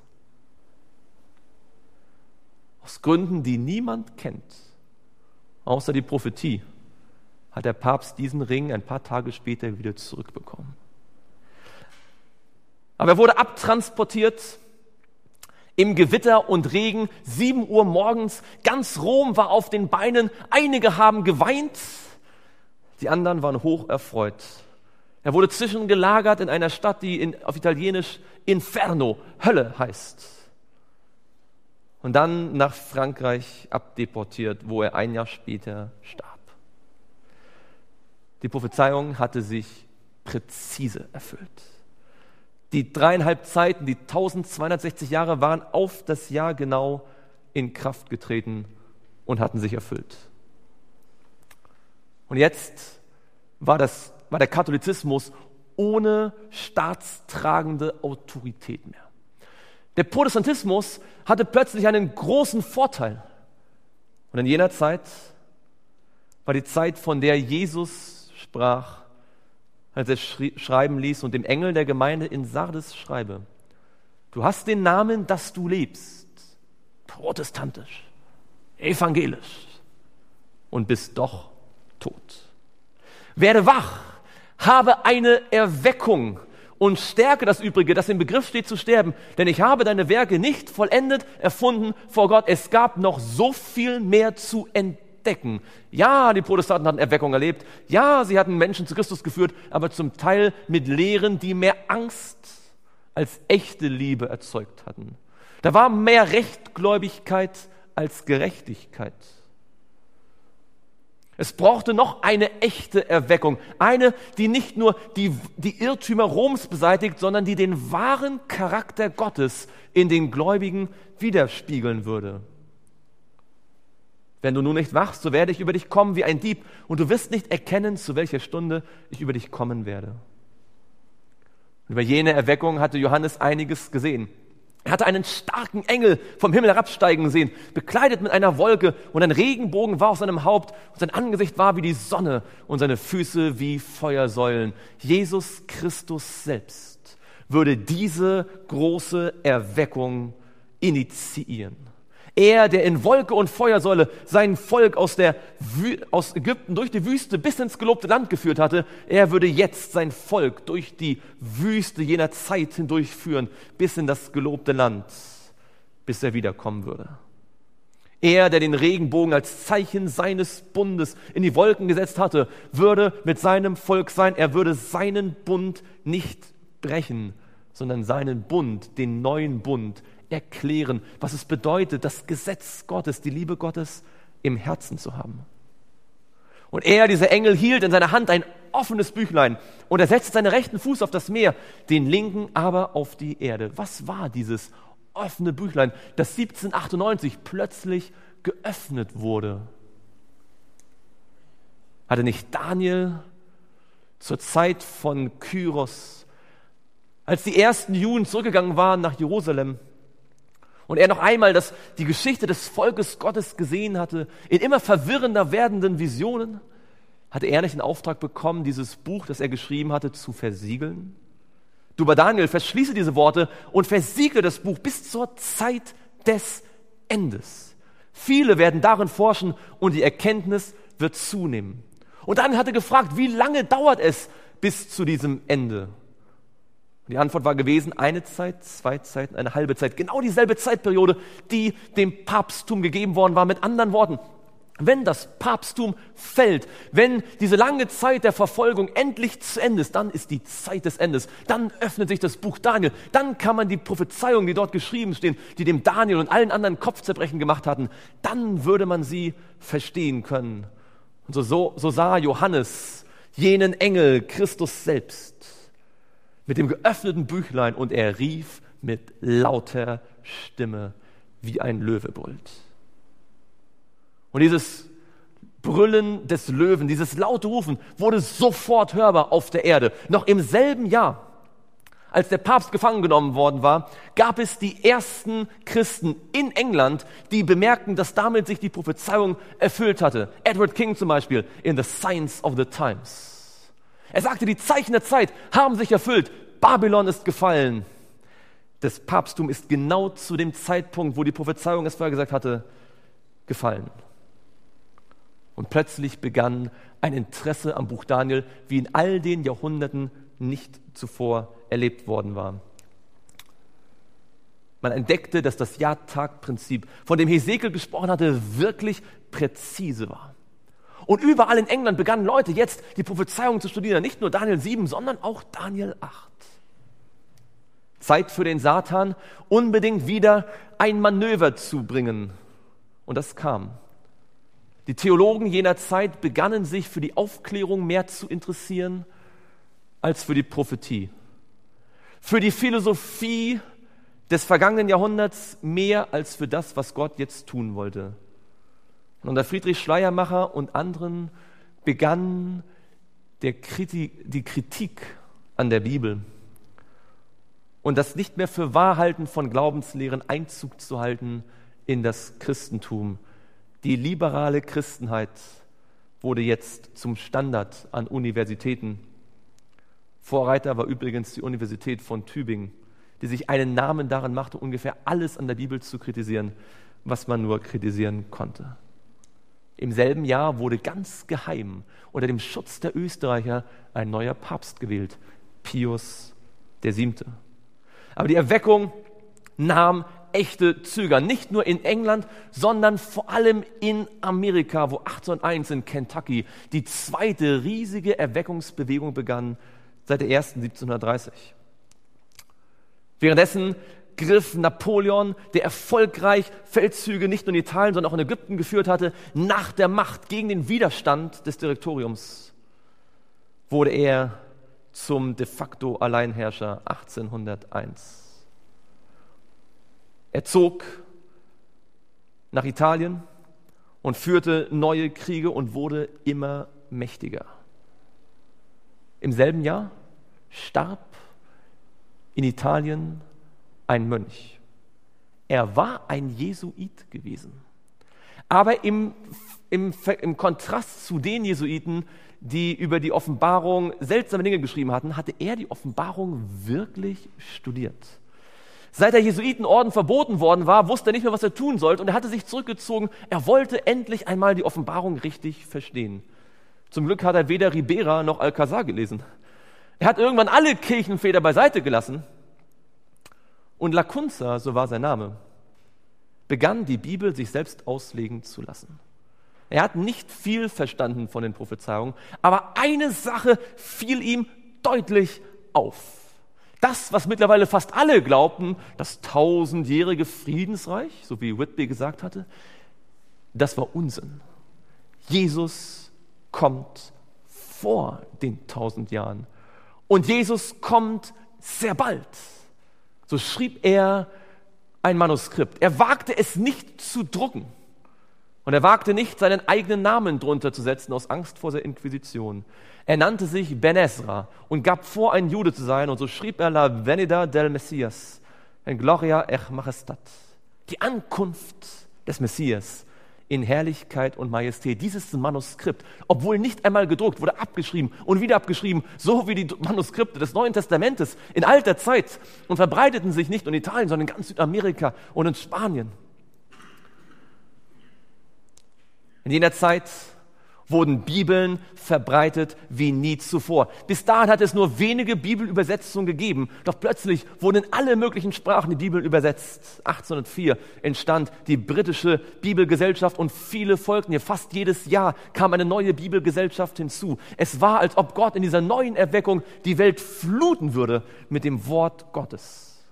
Aus Gründen, die niemand kennt, außer die Prophetie, hat der Papst diesen Ring ein paar Tage später wieder zurückbekommen. Aber er wurde abtransportiert im Gewitter und Regen, sieben Uhr morgens, ganz Rom war auf den Beinen, einige haben geweint, die anderen waren hoch erfreut. Er wurde zwischengelagert in einer Stadt, die in, auf Italienisch Inferno, Hölle heißt. Und dann nach Frankreich abdeportiert, wo er ein Jahr später starb. Die Prophezeiung hatte sich präzise erfüllt. Die dreieinhalb Zeiten, die eintausendzweihundertsechzig Jahre waren auf das Jahr genau in Kraft getreten und hatten sich erfüllt. Und jetzt war, das, war der Katholizismus ohne staatstragende Autorität mehr. Der Protestantismus hatte plötzlich einen großen Vorteil. Und in jener Zeit war die Zeit, von der Jesus sprach, als er schri- schreiben ließ und dem Engel der Gemeinde in Sardes schreibe. Du hast den Namen, dass du lebst, protestantisch, evangelisch und bist doch tot. Werde wach, habe eine Erweckung und stärke das Übrige, das im Begriff steht zu sterben, denn ich habe deine Werke nicht vollendet, erfunden vor Gott. Es gab noch so viel mehr zu entdecken. Ja, die Protestanten hatten Erweckung erlebt. Ja, sie hatten Menschen zu Christus geführt, aber zum Teil mit Lehren, die mehr Angst als echte Liebe erzeugt hatten. Da war mehr Rechtgläubigkeit als Gerechtigkeit. Es brauchte noch eine echte Erweckung, eine, die nicht nur die, die Irrtümer Roms beseitigt, sondern die den wahren Charakter Gottes in den Gläubigen widerspiegeln würde. Wenn du nun nicht wachst, so werde ich über dich kommen wie ein Dieb, und du wirst nicht erkennen, zu welcher Stunde ich über dich kommen werde. Und über jene Erweckung hatte Johannes einiges gesehen. Er hatte einen starken Engel vom Himmel herabsteigen sehen, bekleidet mit einer Wolke, und ein Regenbogen war auf seinem Haupt, und sein Angesicht war wie die Sonne und seine Füße wie Feuersäulen. Jesus Christus selbst würde diese große Erweckung initiieren. Er, der in Wolke und Feuersäule sein Volk aus, der Wü- aus Ägypten durch die Wüste bis ins gelobte Land geführt hatte, er würde jetzt sein Volk durch die Wüste jener Zeit hindurchführen, bis in das gelobte Land, bis er wiederkommen würde. Er, der den Regenbogen als Zeichen seines Bundes in die Wolken gesetzt hatte, würde mit seinem Volk sein. Er würde seinen Bund nicht brechen, sondern seinen Bund, den neuen Bund, erklären, was es bedeutet, das Gesetz Gottes, die Liebe Gottes im Herzen zu haben. Und er, dieser Engel, hielt in seiner Hand ein offenes Büchlein, und er setzte seinen rechten Fuß auf das Meer, den linken aber auf die Erde. Was war dieses offene Büchlein, das siebzehnhundertachtundneunzig plötzlich geöffnet wurde? Hatte nicht Daniel zur Zeit von Kyros, als die ersten Juden zurückgegangen waren nach Jerusalem, und er noch einmal das, die Geschichte des Volkes Gottes gesehen hatte, in immer verwirrender werdenden Visionen, hatte er nicht den Auftrag bekommen, dieses Buch, das er geschrieben hatte, zu versiegeln? Du, bei Daniel, verschließe diese Worte und versiegle das Buch bis zur Zeit des Endes. Viele werden darin forschen, und die Erkenntnis wird zunehmen. Und dann hat er gefragt, wie lange dauert es bis zu diesem Ende? Die Antwort war gewesen, eine Zeit, zwei Zeiten, eine halbe Zeit. Genau dieselbe Zeitperiode, die dem Papsttum gegeben worden war. Mit anderen Worten, wenn das Papsttum fällt, wenn diese lange Zeit der Verfolgung endlich zu Ende ist, dann ist die Zeit des Endes. Dann öffnet sich das Buch Daniel. Dann kann man die Prophezeiungen, die dort geschrieben stehen, die dem Daniel und allen anderen Kopfzerbrechen gemacht hatten, dann würde man sie verstehen können. Und so, so, so sah Johannes jenen Engel, Christus selbst, mit dem geöffneten Büchlein, und er rief mit lauter Stimme, wie ein Löwe brüllt. Und dieses Brüllen des Löwen, dieses laute Rufen wurde sofort hörbar auf der Erde. Noch im selben Jahr, als der Papst gefangen genommen worden war, gab es die ersten Christen in England, die bemerkten, dass damit sich die Prophezeiung erfüllt hatte. Edward King zum Beispiel in The Signs of the Times. Er sagte, die Zeichen der Zeit haben sich erfüllt. Babylon ist gefallen. Das Papsttum ist genau zu dem Zeitpunkt, wo die Prophezeiung es vorher gesagt hatte, gefallen. Und plötzlich begann ein Interesse am Buch Daniel, wie in all den Jahrhunderten nicht zuvor erlebt worden war. Man entdeckte, dass das Jahr-Tag-Prinzip, von dem Hesekiel gesprochen hatte, wirklich präzise war. Und überall in England begannen Leute jetzt die Prophezeiungen zu studieren. Nicht nur Daniel sieben, sondern auch Daniel acht. Zeit für den Satan, unbedingt wieder ein Manöver zu bringen. Und das kam. Die Theologen jener Zeit begannen sich für die Aufklärung mehr zu interessieren als für die Prophetie. Für die Philosophie des vergangenen Jahrhunderts mehr als für das, was Gott jetzt tun wollte. Und unter Friedrich Schleiermacher und anderen begann der Kritik, die Kritik an der Bibel und das nicht mehr für Wahrhalten von Glaubenslehren Einzug zu halten in das Christentum. Die liberale Christenheit wurde jetzt zum Standard an Universitäten. Vorreiter war übrigens die Universität von Tübingen, die sich einen Namen daran machte, ungefähr alles an der Bibel zu kritisieren, was man nur kritisieren konnte. Im selben Jahr wurde ganz geheim unter dem Schutz der Österreicher ein neuer Papst gewählt, Pius der Siebte. Aber die Erweckung nahm echte Züge an, nicht nur in England, sondern vor allem in Amerika, wo achtzehnhunderteins in Kentucky die zweite riesige Erweckungsbewegung begann, seit der ersten siebzehnhundertdreißig. Währenddessen griff Napoleon, der erfolgreich Feldzüge nicht nur in Italien, sondern auch in Ägypten geführt hatte, nach der Macht gegen den Widerstand des Direktoriums, wurde er zum de facto Alleinherrscher achtzehnhunderteins. Er zog nach Italien und führte neue Kriege und wurde immer mächtiger. Im selben Jahr starb in Italien ein Mönch. Er war ein Jesuit gewesen. Aber im, im, im Kontrast zu den Jesuiten, die über die Offenbarung seltsame Dinge geschrieben hatten, hatte er die Offenbarung wirklich studiert. Seit der Jesuitenorden verboten worden war, wusste er nicht mehr, was er tun sollte, und er hatte sich zurückgezogen. Er wollte endlich einmal die Offenbarung richtig verstehen. Zum Glück hat er weder Ribera noch Alcazar gelesen. Er hat irgendwann alle Kirchenväter beiseite gelassen. Und Lacunza, so war sein Name, begann die Bibel sich selbst auslegen zu lassen. Er hat nicht viel verstanden von den Prophezeiungen, aber eine Sache fiel ihm deutlich auf. Das, was mittlerweile fast alle glaubten, das tausendjährige Friedensreich, so wie Whitby gesagt hatte, das war Unsinn. Jesus kommt vor den tausend Jahren und Jesus kommt sehr bald. So schrieb er ein Manuskript. Er wagte es nicht zu drucken. Und er wagte nicht, seinen eigenen Namen drunter zu setzen, aus Angst vor der Inquisition. Er nannte sich Ben Ezra und gab vor, ein Jude zu sein. Und so schrieb er La Venida del Messias, en Gloria et Majestat. Die Ankunft des Messias in Herrlichkeit und Majestät. Dieses Manuskript, obwohl nicht einmal gedruckt, wurde abgeschrieben und wieder abgeschrieben, so wie die Manuskripte des Neuen Testamentes in alter Zeit, und verbreiteten sich nicht nur in Italien, sondern in ganz Südamerika und in Spanien. In jener Zeit wurden Bibeln verbreitet wie nie zuvor. Bis dahin hat es nur wenige Bibelübersetzungen gegeben, doch plötzlich wurden in alle möglichen Sprachen die Bibeln übersetzt. achtzehnhundertvier entstand die britische Bibelgesellschaft und viele folgten ihr. Fast jedes Jahr kam eine neue Bibelgesellschaft hinzu. Es war, als ob Gott in dieser neuen Erweckung die Welt fluten würde mit dem Wort Gottes.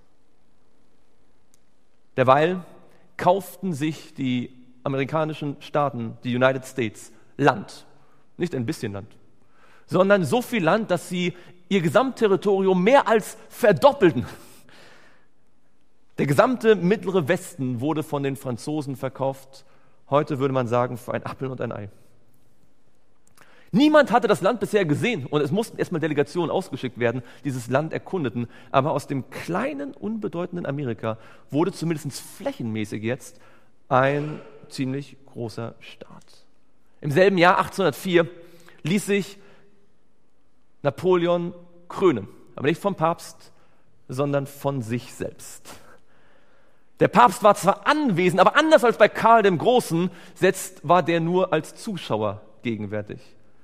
Derweil kauften sich die amerikanischen Staaten, die United States, Land. Nicht ein bisschen Land, sondern so viel Land, dass sie ihr Gesamtterritorium mehr als verdoppelten. Der gesamte mittlere Westen wurde von den Franzosen verkauft. Heute würde man sagen, für ein Apfel und ein Ei. Niemand hatte das Land bisher gesehen und es mussten erstmal Delegationen ausgeschickt werden, die dieses Land erkundeten. Aber aus dem kleinen, unbedeutenden Amerika wurde zumindest flächenmäßig jetzt ein ziemlich großer Staat. Im selben Jahr, achtzehnhundertvier, ließ sich Napoleon krönen, aber nicht vom Papst, sondern von sich selbst. Der Papst war zwar anwesend, aber anders als bei Karl dem Großen setzt, war der nur als Zuschauer gegenwärtig.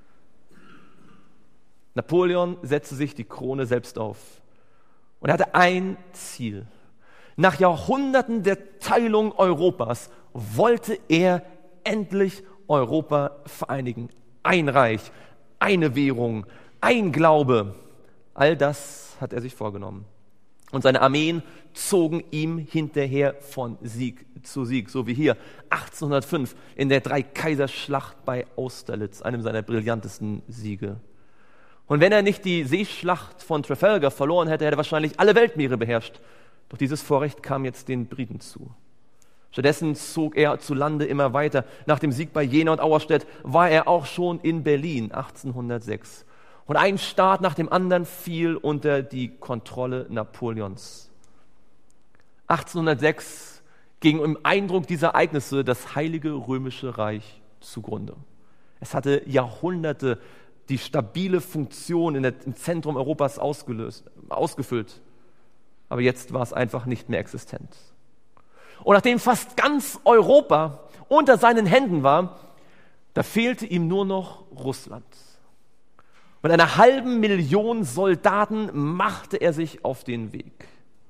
Napoleon setzte sich die Krone selbst auf und er hatte ein Ziel. Nach Jahrhunderten der Teilung Europas wollte er endlich Europa vereinigen. Ein Reich, eine Währung, ein Glaube. All das hat er sich vorgenommen. Und seine Armeen zogen ihm hinterher von Sieg zu Sieg, so wie hier achtzehnhundertfünf in der Dreikaiserschlacht bei Austerlitz, einem seiner brillantesten Siege. Und wenn er nicht die Seeschlacht von Trafalgar verloren hätte, hätte er wahrscheinlich alle Weltmeere beherrscht. Doch dieses Vorrecht kam jetzt den Briten zu. Stattdessen zog er zu Lande immer weiter. Nach dem Sieg bei Jena und Auerstedt war er auch schon in Berlin achtzehnhundertsechs. Und ein Staat nach dem anderen fiel unter die Kontrolle Napoleons. achtzehnhundertsechs ging im Eindruck dieser Ereignisse das Heilige Römische Reich zugrunde. Es hatte Jahrhunderte die stabile Funktion in der, im Zentrum Europas ausgelöst, ausgefüllt. Aber jetzt war es einfach nicht mehr existent. Und nachdem fast ganz Europa unter seinen Händen war, da fehlte ihm nur noch Russland. Mit einer halben Million Soldaten machte er sich auf den Weg.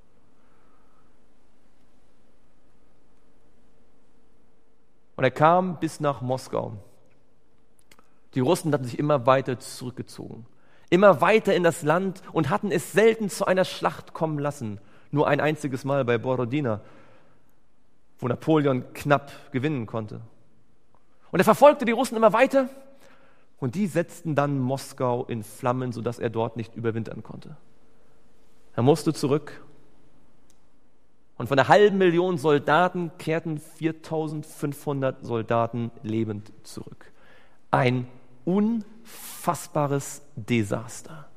Und er kam bis nach Moskau. Die Russen hatten sich immer weiter zurückgezogen, immer weiter in das Land und hatten es selten zu einer Schlacht kommen lassen. Nur ein einziges Mal bei Borodina, wo Napoleon knapp gewinnen konnte. Und er verfolgte die Russen immer weiter und die setzten dann Moskau in Flammen, sodass er dort nicht überwintern konnte. Er musste zurück. Und von der halben Million Soldaten kehrten viertausendfünfhundert Soldaten lebend zurück. Ein unfassbares Desaster.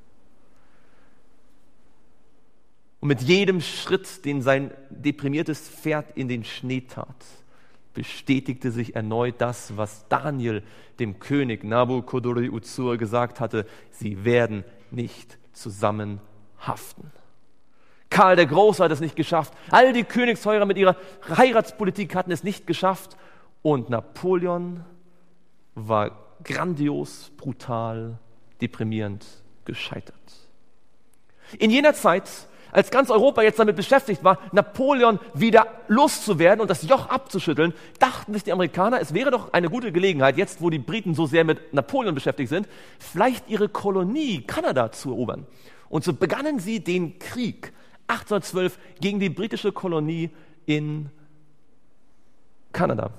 Und mit jedem Schritt, den sein deprimiertes Pferd in den Schnee tat, bestätigte sich erneut das, was Daniel dem König Nabukadnezar gesagt hatte: Sie werden nicht zusammen haften. Karl der Große hat es nicht geschafft. All die Königshäuser mit ihrer Heiratspolitik hatten es nicht geschafft. Und Napoleon war grandios, brutal, deprimierend gescheitert. In jener Zeit, als ganz Europa jetzt damit beschäftigt war, Napoleon wieder loszuwerden und das Joch abzuschütteln, dachten sich die Amerikaner, es wäre doch eine gute Gelegenheit, jetzt wo die Briten so sehr mit Napoleon beschäftigt sind, vielleicht ihre Kolonie Kanada zu erobern. Und so begannen sie den Krieg achtzehnhundertzwölf gegen die britische Kolonie in Kanada.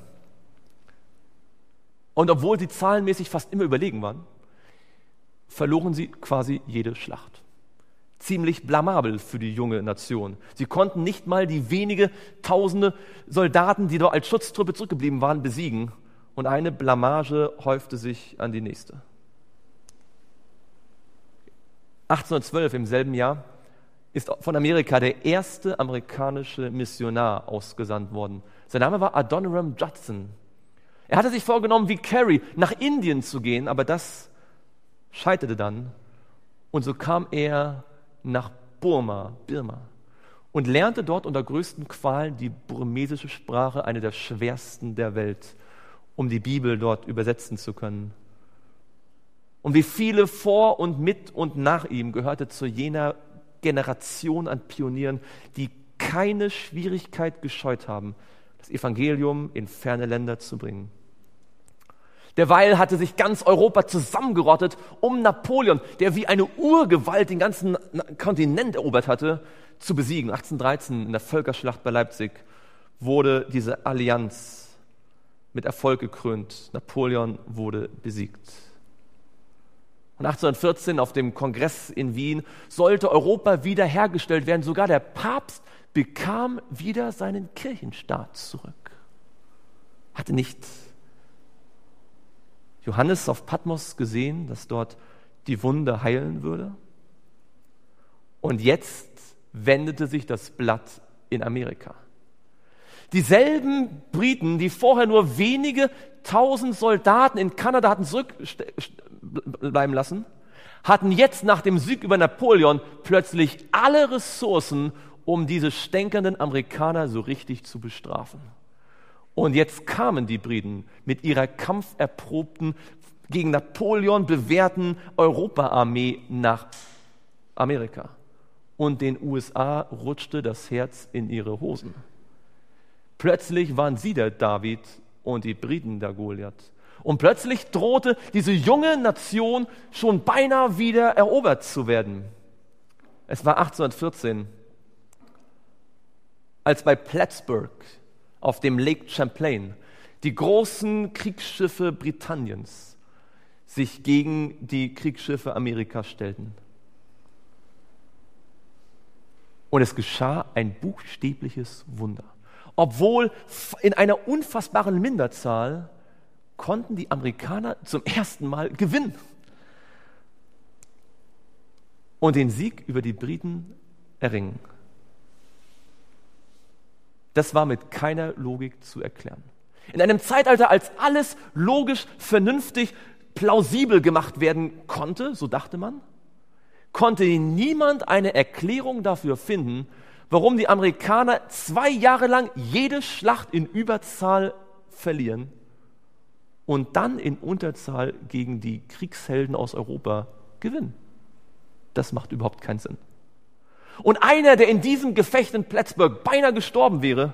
Und obwohl sie zahlenmäßig fast immer überlegen waren, verloren sie quasi jede Schlacht. Ziemlich blamabel für die junge Nation. Sie konnten nicht mal die wenige tausende Soldaten, die dort als Schutztruppe zurückgeblieben waren, besiegen. Und eine Blamage häufte sich an die nächste. achtzehnhundertzwölf, im selben Jahr, ist von Amerika der erste amerikanische Missionar ausgesandt worden. Sein Name war Adoniram Judson. Er hatte sich vorgenommen, wie Carey nach Indien zu gehen, aber das scheiterte dann. Und so kam er nach Burma, Birma, und lernte dort unter größten Qualen die burmesische Sprache, eine der schwersten der Welt, um die Bibel dort übersetzen zu können. Und wie viele vor und mit und nach ihm gehörte zu jener Generation an Pionieren, die keine Schwierigkeit gescheut haben, das Evangelium in ferne Länder zu bringen. Derweil hatte sich ganz Europa zusammengerottet, um Napoleon, der wie eine Urgewalt den ganzen Kontinent erobert hatte, zu besiegen. achtzehnhundertdreizehn in der Völkerschlacht bei Leipzig wurde diese Allianz mit Erfolg gekrönt. Napoleon wurde besiegt. Und achtzehnhundertvierzehn auf dem Kongress in Wien sollte Europa wiederhergestellt werden. Sogar der Papst bekam wieder seinen Kirchenstaat zurück. Hatte nicht Johannes auf Patmos gesehen, dass dort die Wunde heilen würde? Und jetzt wendete sich das Blatt in Amerika. Dieselben Briten, die vorher nur wenige tausend Soldaten in Kanada hatten zurückbleiben lassen, hatten jetzt nach dem Sieg über Napoleon plötzlich alle Ressourcen, um diese stänkernden Amerikaner so richtig zu bestrafen. Und jetzt kamen die Briten mit ihrer kampferprobten, gegen Napoleon bewährten Europaarmee nach Amerika. Und den U S A rutschte das Herz in ihre Hosen. Plötzlich waren sie der David und die Briten der Goliath. Und plötzlich drohte diese junge Nation schon beinahe wieder erobert zu werden. Es war achtzehnhundertvierzehn, als bei Plattsburgh auf dem Lake Champlain die großen Kriegsschiffe Britanniens sich gegen die Kriegsschiffe Amerikas stellten. Und es geschah ein buchstäbliches Wunder. Obwohl in einer unfassbaren Minderzahl konnten die Amerikaner zum ersten Mal gewinnen und den Sieg über die Briten erringen. Das war mit keiner Logik zu erklären. In einem Zeitalter, als alles logisch, vernünftig, plausibel gemacht werden konnte, so dachte man, konnte niemand eine Erklärung dafür finden, warum die Amerikaner zwei Jahre lang jede Schlacht in Überzahl verlieren und dann in Unterzahl gegen die Kriegshelden aus Europa gewinnen. Das macht überhaupt keinen Sinn. Und einer, der in diesem Gefecht in Plattsburgh beinahe gestorben wäre,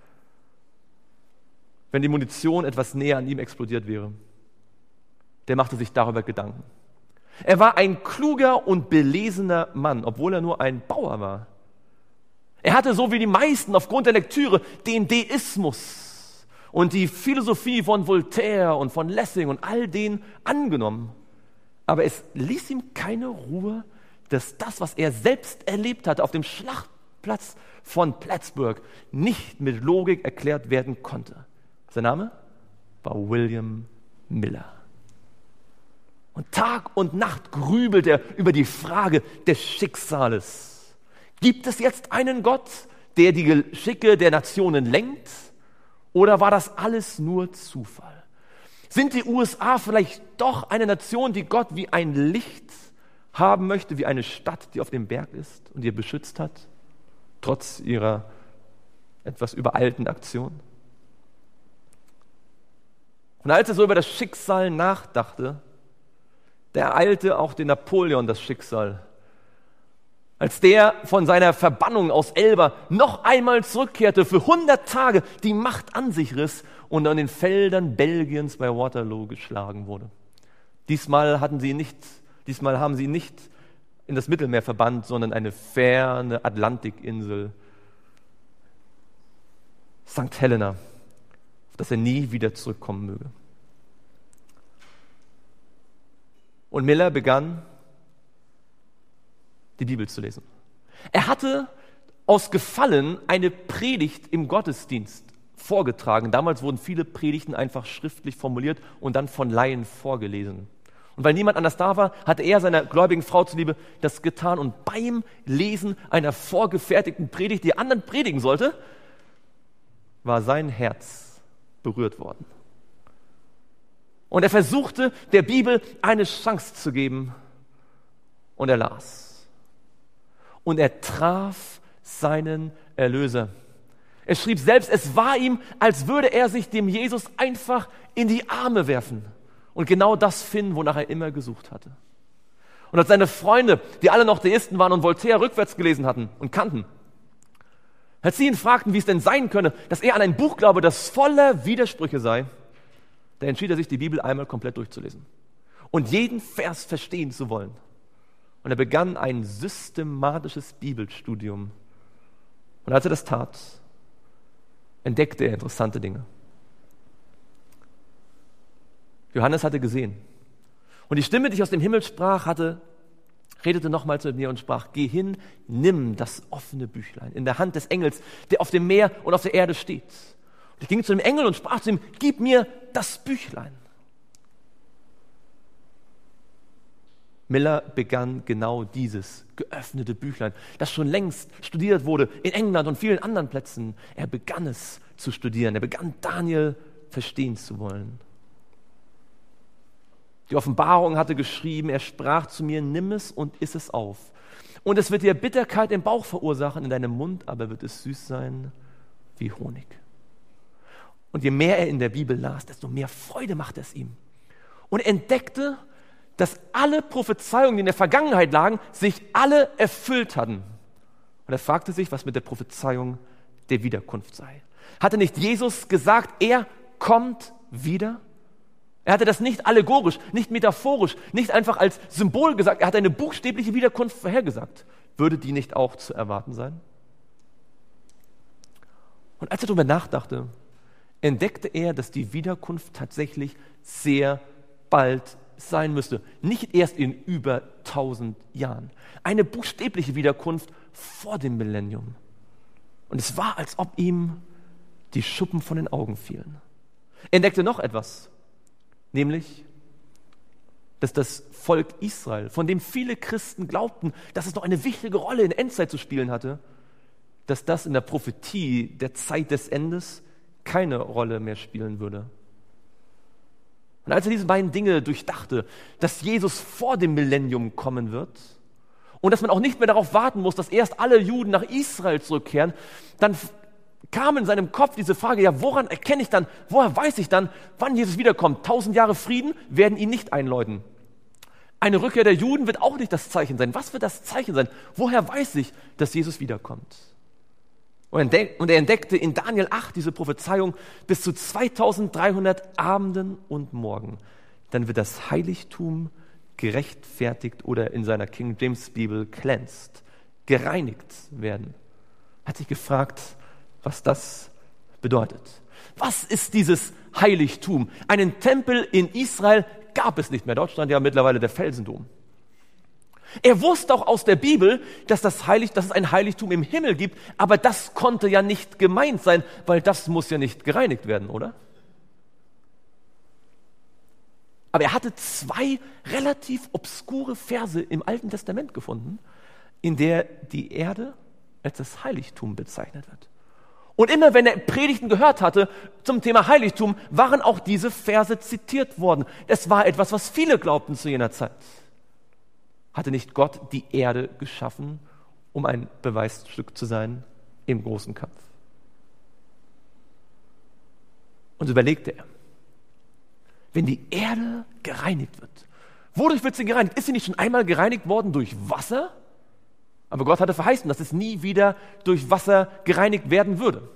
wenn die Munition etwas näher an ihm explodiert wäre, der machte sich darüber Gedanken. Er war ein kluger und belesener Mann, obwohl er nur ein Bauer war. Er hatte so wie die meisten aufgrund der Lektüre den Deismus und die Philosophie von Voltaire und von Lessing und all den angenommen. Aber es ließ ihm keine Ruhe, dass das, was er selbst erlebt hatte auf dem Schlachtplatz von Plattsburgh, nicht mit Logik erklärt werden konnte. Sein Name war William Miller. Und Tag und Nacht grübelt er über die Frage des Schicksales. Gibt es jetzt einen Gott, der die Geschicke der Nationen lenkt? Oder war das alles nur Zufall? Sind die U S A vielleicht doch eine Nation, die Gott wie ein Licht haben möchte, wie eine Stadt, die auf dem Berg ist und ihr beschützt hat, trotz ihrer etwas übereilten Aktion? Und als er so über das Schicksal nachdachte, da ereilte auch den Napoleon das Schicksal. Als der von seiner Verbannung aus Elba noch einmal zurückkehrte, für hundert Tage die Macht an sich riss und an den Feldern Belgiens bei Waterloo geschlagen wurde. Diesmal hatten sie nicht, diesmal haben sie nicht in das Mittelmeer verbannt, sondern eine ferne Atlantikinsel, Sankt Helena, auf das er nie wieder zurückkommen möge. Und Miller begann, die Bibel zu lesen. Er hatte aus Gefallen eine Predigt im Gottesdienst vorgetragen. Damals wurden viele Predigten einfach schriftlich formuliert und dann von Laien vorgelesen. Und weil niemand anders da war, hatte er seiner gläubigen Frau zuliebe das getan. Und beim Lesen einer vorgefertigten Predigt, die anderen predigen sollte, war sein Herz berührt worden. Und er versuchte, der Bibel eine Chance zu geben. Und er las. Und er traf seinen Erlöser. Er schrieb selbst, es war ihm, als würde er sich dem Jesus einfach in die Arme werfen und genau das finden, wonach er immer gesucht hatte. Und als seine Freunde, die alle noch Deisten waren und Voltaire rückwärts gelesen hatten und kannten, als sie ihn fragten, wie es denn sein könne, dass er an ein Buch glaube, das voller Widersprüche sei, da entschied er sich, die Bibel einmal komplett durchzulesen und jeden Vers verstehen zu wollen. Und er begann ein systematisches Bibelstudium. Und als er das tat, entdeckte er interessante Dinge. Johannes hatte gesehen. Und die Stimme, die ich aus dem Himmel sprach, hatte, redete nochmals mit mir und sprach, geh hin, nimm das offene Büchlein in der Hand des Engels, der auf dem Meer und auf der Erde steht. Und ich ging zu dem Engel und sprach zu ihm, gib mir das Büchlein. Miller begann genau dieses geöffnete Büchlein, das schon längst studiert wurde in England und vielen anderen Plätzen. Er begann es zu studieren. Er begann Daniel verstehen zu wollen. Die Offenbarung hatte geschrieben, er sprach zu mir, nimm es und iss es auf. Und es wird dir Bitterkeit im Bauch verursachen, in deinem Mund aber wird es süß sein wie Honig. Und je mehr er in der Bibel las, desto mehr Freude machte es ihm. Und er entdeckte, dass alle Prophezeiungen, die in der Vergangenheit lagen, sich alle erfüllt hatten. Und er fragte sich, was mit der Prophezeiung der Wiederkunft sei. Hatte nicht Jesus gesagt, er kommt wieder? Er hatte das nicht allegorisch, nicht metaphorisch, nicht einfach als Symbol gesagt. Er hat eine buchstäbliche Wiederkunft vorhergesagt. Würde die nicht auch zu erwarten sein? Und als er darüber nachdachte, entdeckte er, dass die Wiederkunft tatsächlich sehr bald sein müsste. Nicht erst in über tausend Jahren. Eine buchstäbliche Wiederkunft vor dem Millennium. Und es war, als ob ihm die Schuppen von den Augen fielen. Er entdeckte noch etwas, nämlich, dass das Volk Israel, von dem viele Christen glaubten, dass es noch eine wichtige Rolle in der Endzeit zu spielen hatte, dass das in der Prophetie der Zeit des Endes keine Rolle mehr spielen würde. Und als er diese beiden Dinge durchdachte, dass Jesus vor dem Millennium kommen wird Und dass man auch nicht mehr darauf warten muss, dass erst alle Juden nach Israel zurückkehren. Dann kam in seinem Kopf diese Frage, ja, woran erkenne ich dann, woher weiß ich dann, wann Jesus wiederkommt? Tausend Jahre Frieden werden ihn nicht einläuten. Eine Rückkehr der Juden wird auch nicht das Zeichen sein. Was wird das Zeichen sein? Woher weiß ich, dass Jesus wiederkommt? Und er entdeckte in Daniel acht diese Prophezeiung bis zu zweitausenddreihundert Abenden und Morgen. Dann wird das Heiligtum gerechtfertigt oder in seiner King James Bibel cleansed, gereinigt werden. Hat sich gefragt, was das bedeutet. Was ist dieses Heiligtum? Einen Tempel in Israel gab es nicht mehr. Dort stand ja mittlerweile der Felsendom. Er wusste auch aus der Bibel, dass, das Heilig, dass es ein Heiligtum im Himmel gibt, aber das konnte ja nicht gemeint sein, weil das muss ja nicht gereinigt werden, oder? Aber er hatte zwei relativ obskure Verse im Alten Testament gefunden, in der die Erde als das Heiligtum bezeichnet wird. Und immer wenn er Predigten gehört hatte zum Thema Heiligtum, waren auch diese Verse zitiert worden. Es war etwas, was viele glaubten zu jener Zeit. Hatte nicht Gott die Erde geschaffen, um ein Beweisstück zu sein im großen Kampf? Und so überlegte er, wenn die Erde gereinigt wird, wodurch wird sie gereinigt? Ist sie nicht schon einmal gereinigt worden durch Wasser? Aber Gott hatte verheißen, dass es nie wieder durch Wasser gereinigt werden würde.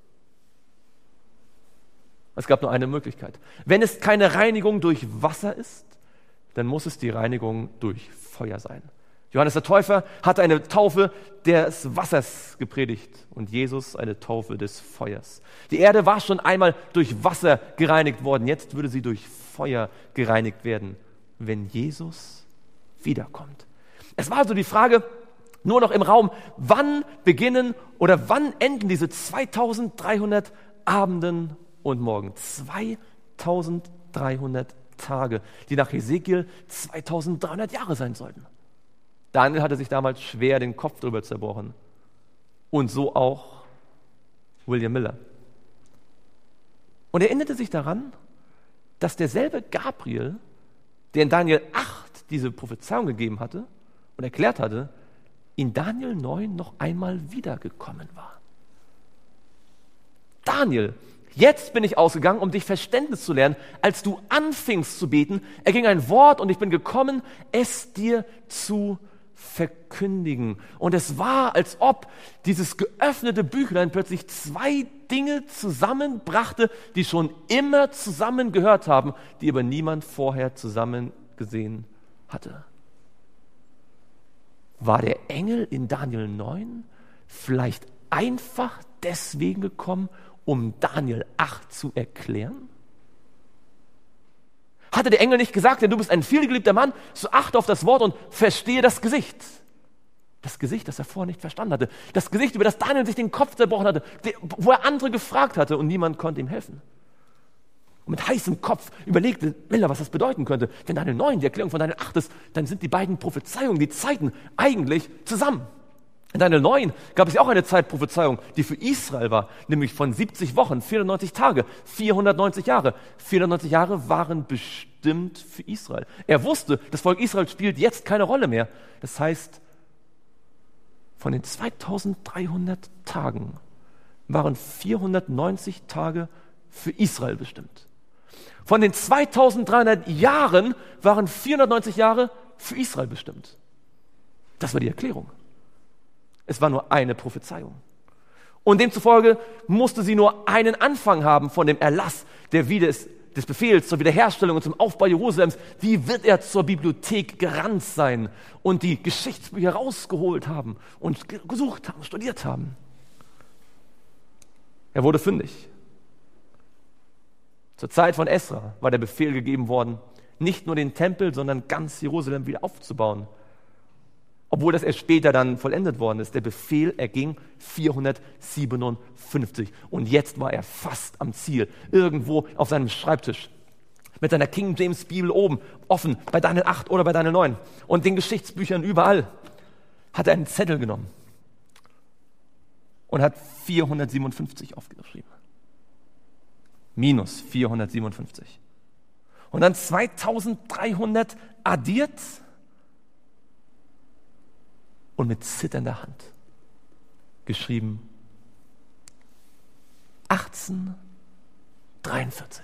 Es gab nur eine Möglichkeit. Wenn es keine Reinigung durch Wasser ist, dann muss es die Reinigung durch Feuer sein. Johannes der Täufer hatte eine Taufe des Wassers gepredigt und Jesus eine Taufe des Feuers. Die Erde war schon einmal durch Wasser gereinigt worden, jetzt würde sie durch Feuer gereinigt werden, wenn Jesus wiederkommt. Es war also die Frage nur noch im Raum, wann beginnen oder wann enden diese zweitausenddreihundert Abenden und Morgen? zweitausenddreihundert Tage, die nach Hesekiel zweitausenddreihundert Jahre sein sollten. Daniel hatte sich damals schwer den Kopf drüber zerbrochen. Und so auch William Miller. Und er erinnerte sich daran, dass derselbe Gabriel, der in Daniel acht diese Prophezeiung gegeben hatte und erklärt hatte, in Daniel neun noch einmal wiedergekommen war. Daniel, jetzt bin ich ausgegangen, um dich Verständnis zu lernen. Als du anfingst zu beten, erging ein Wort und ich bin gekommen, es dir zu verkündigen. Und es war, als ob dieses geöffnete Büchlein plötzlich zwei Dinge zusammenbrachte, die schon immer zusammen gehört haben, die aber niemand vorher zusammen gesehen hatte. War der Engel in Daniel neun vielleicht einfach deswegen gekommen, um Daniel acht zu erklären? Hatte der Engel nicht gesagt, denn du bist ein vielgeliebter Mann, so achte auf das Wort und verstehe das Gesicht. Das Gesicht, das er vorher nicht verstanden hatte. Das Gesicht, über das Daniel sich den Kopf zerbrochen hatte, wo er andere gefragt hatte und niemand konnte ihm helfen. Und mit heißem Kopf überlegte Miller, was das bedeuten könnte. Wenn Daniel neun die Erklärung von Daniel acht ist, dann sind die beiden Prophezeiungen, die Zeiten eigentlich zusammen. In Daniel neun gab es ja auch eine Zeitprophezeiung, die für Israel war, nämlich von siebzig Wochen, vierundneunzig Tage, vierhundertneunzig Jahre. vierhundertneunzig Jahre waren bestimmt für Israel. Er wusste, das Volk Israel spielt jetzt keine Rolle mehr. Das heißt, von den zweitausenddreihundert Tagen waren vierhundertneunzig Tage für Israel bestimmt. Von den zweitausenddreihundert Jahren waren vierhundertneunzig Jahre für Israel bestimmt. Das war die Erklärung. Es war nur eine Prophezeiung. Und demzufolge musste sie nur einen Anfang haben von dem Erlass der Wieder- des Befehls zur Wiederherstellung und zum Aufbau Jerusalems. Wie wird er zur Bibliothek gerannt sein und die Geschichtsbücher rausgeholt haben und gesucht haben, studiert haben? Er wurde fündig. Zur Zeit von Esra war der Befehl gegeben worden, nicht nur den Tempel, sondern ganz Jerusalem wieder aufzubauen. Obwohl das erst später dann vollendet worden ist. Der Befehl erging vierhundertsiebenundfünfzig. Und jetzt war er fast am Ziel. Irgendwo auf seinem Schreibtisch. Mit seiner King James Bibel oben, offen, bei Daniel acht oder bei Daniel neun. Und den Geschichtsbüchern überall. Hat er einen Zettel genommen. Und hat vierhundertsiebenundfünfzig aufgeschrieben. Minus vierhundertsiebenundfünfzig. Und dann zweitausenddreihundert addiert. und mit zitternder Hand geschrieben achtzehnhundertdreiundvierzig.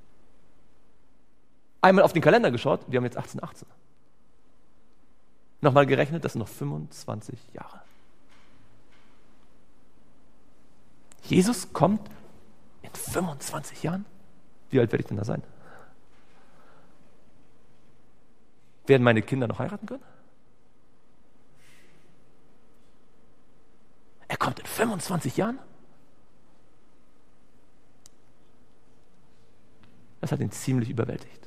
Einmal auf den Kalender geschaut, wir haben jetzt achtzehnhundertachtzehn. Nochmal gerechnet, das sind noch fünfundzwanzig Jahre. Jesus kommt in fünfundzwanzig Jahren? Wie alt werde ich denn da sein? Werden meine Kinder noch heiraten können? Er kommt in fünfundzwanzig Jahren? Das hat ihn ziemlich überwältigt.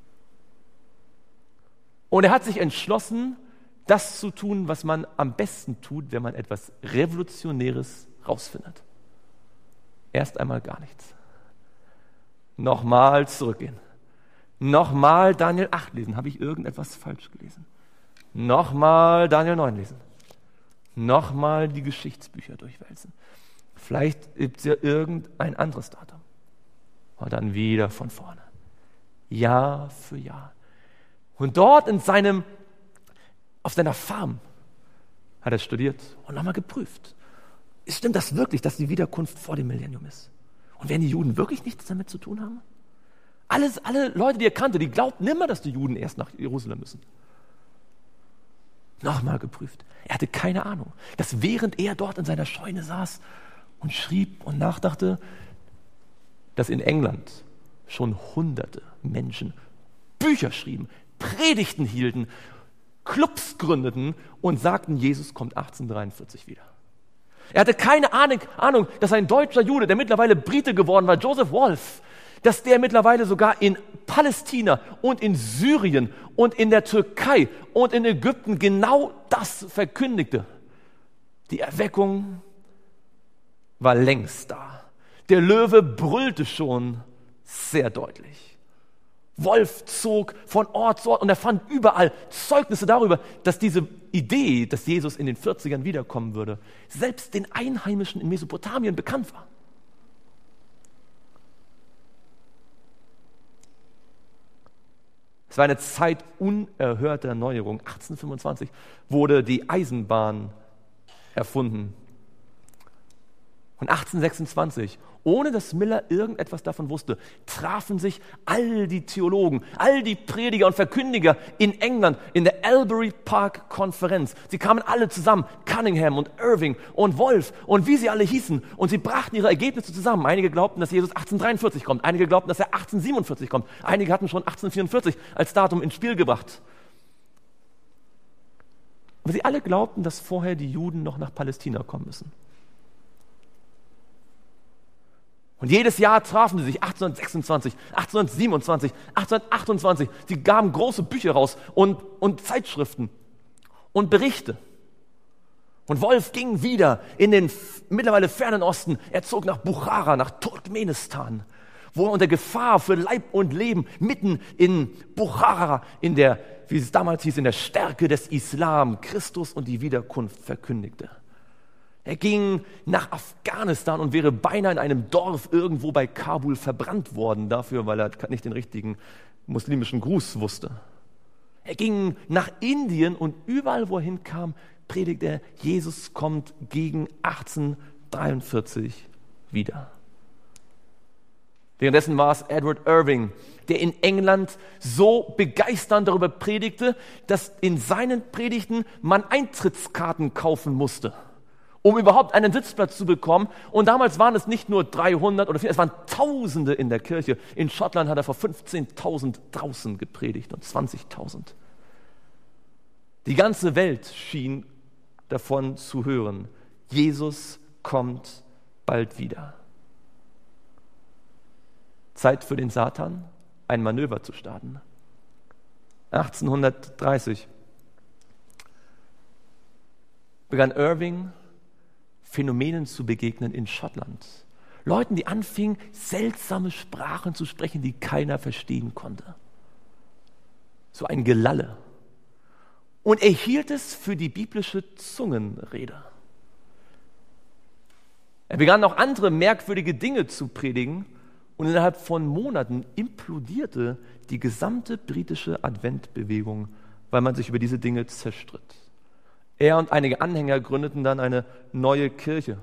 Und er hat sich entschlossen, das zu tun, was man am besten tut, wenn man etwas Revolutionäres rausfindet. Erst einmal gar nichts. Nochmal zurückgehen. Nochmal Daniel acht lesen. Habe ich irgendetwas falsch gelesen? Nochmal Daniel neun lesen. Nochmal die Geschichtsbücher durchwälzen. Vielleicht gibt es ja irgendein anderes Datum. Und dann wieder von vorne. Jahr für Jahr. Und dort in seinem, auf seiner Farm hat er studiert und nochmal geprüft. Stimmt das wirklich, dass die Wiederkunft vor dem Millennium ist? Und werden die Juden wirklich nichts damit zu tun haben? Alles, alle Leute, die er kannte, die glaubten immer, dass die Juden erst nach Jerusalem müssen. Nochmal geprüft. Er hatte keine Ahnung, dass während er dort in seiner Scheune saß und schrieb und nachdachte, dass in England schon hunderte Menschen Bücher schrieben, Predigten hielten, Clubs gründeten und sagten, Jesus kommt achtzehnhundertdreiundvierzig wieder. Er hatte keine Ahnung, dass ein deutscher Jude, der mittlerweile Brite geworden war, Joseph Wolf, dass der mittlerweile sogar in Palästina und in Syrien und in der Türkei und in Ägypten genau das verkündigte. Die Erweckung war längst da. Der Löwe brüllte schon sehr deutlich. Wolf zog von Ort zu Ort und er fand überall Zeugnisse darüber, dass diese Idee, dass Jesus in den vierzigern wiederkommen würde, selbst den Einheimischen in Mesopotamien bekannt war. Es war eine Zeit unerhörter Erneuerung. achtzehnhundertfünfundzwanzig wurde die Eisenbahn erfunden. Und achtzehnhundertsechsundzwanzig, ohne dass Miller irgendetwas davon wusste, trafen sich all die Theologen, all die Prediger und Verkündiger in England in der Albury Park Konferenz. Sie kamen alle zusammen, Cunningham und Irving und Wolf und wie sie alle hießen. Und sie brachten ihre Ergebnisse zusammen. Einige glaubten, dass Jesus achtzehnhundertdreiundvierzig kommt. Einige glaubten, dass er achtzehnhundertsiebenundvierzig kommt. Einige hatten schon achtzehnhundertvierundvierzig als Datum ins Spiel gebracht. Aber sie alle glaubten, dass vorher die Juden noch nach Palästina kommen müssen. Und jedes Jahr trafen sie sich, achtzehnhundertsechsundzwanzig, achtzehnhundertsiebenundzwanzig, achtzehnhundertachtundzwanzig. Sie gaben große Bücher raus und, und Zeitschriften und Berichte. Und Wolf ging wieder in den f- mittlerweile fernen Osten. Er zog nach Buchara, nach Turkmenistan, wo er unter Gefahr für Leib und Leben mitten in Buchara, in der, wie es damals hieß, in der Stärke des Islam, Christus und die Wiederkunft verkündigte. Er ging nach Afghanistan und wäre beinahe in einem Dorf irgendwo bei Kabul verbrannt worden dafür, weil er nicht den richtigen muslimischen Gruß wusste. Er ging nach Indien und überall, wo er hinkam, predigte er, Jesus kommt gegen achtzehnhundertdreiundvierzig wieder. Währenddessen war es Edward Irving, der in England so begeisternd darüber predigte, dass in seinen Predigten man Eintrittskarten kaufen musste, um überhaupt einen Sitzplatz zu bekommen. Und damals waren es nicht nur dreihundert oder vierhundert, es waren Tausende in der Kirche. In Schottland hat er vor fünfzehntausend draußen gepredigt und zwanzigtausend. Die ganze Welt schien davon zu hören, Jesus kommt bald wieder. Zeit für den Satan, ein Manöver zu starten. achtzehnhundertdreißig begann Irving, Phänomenen zu begegnen in Schottland. Leuten, die anfingen, seltsame Sprachen zu sprechen, die keiner verstehen konnte. So ein Gelalle. Und er hielt es für die biblische Zungenrede. Er begann auch andere merkwürdige Dinge zu predigen und innerhalb von Monaten implodierte die gesamte britische Adventbewegung, weil man sich über diese Dinge zerstritt. Er und einige Anhänger gründeten dann eine neue Kirche.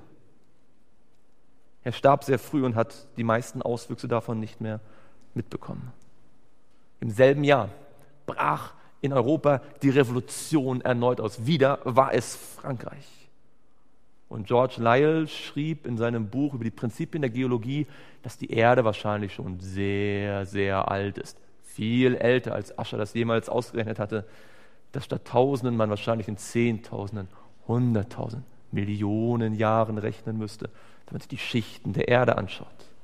Er starb sehr früh und hat die meisten Auswüchse davon nicht mehr mitbekommen. Im selben Jahr brach in Europa die Revolution erneut aus. Wieder war es Frankreich. Und George Lyell schrieb in seinem Buch über die Prinzipien der Geologie, dass die Erde wahrscheinlich schon sehr, sehr alt ist. Viel älter, als Ascher das jemals ausgerechnet hatte, dass statt Tausenden man wahrscheinlich in Zehntausenden, Hunderttausend, Millionen Jahren rechnen müsste, wenn man sich die Schichten der Erde anschaut.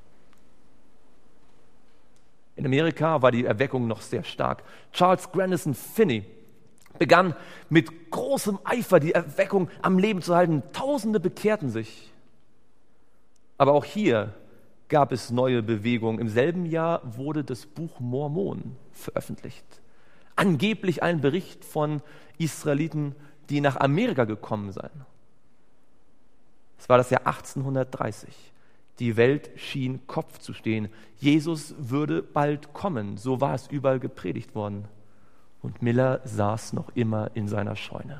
In Amerika war die Erweckung noch sehr stark. Charles Grandison Finney begann mit großem Eifer die Erweckung am Leben zu halten. Tausende bekehrten sich. Aber auch hier gab es neue Bewegungen. Im selben Jahr wurde das Buch Mormon veröffentlicht. Angeblich ein Bericht von Israeliten, die nach Amerika gekommen seien. Es war das Jahr achtzehnhundertdreißig. Die Welt schien Kopf zu stehen. Jesus würde bald kommen. So war es überall gepredigt worden. Und Miller saß noch immer in seiner Scheune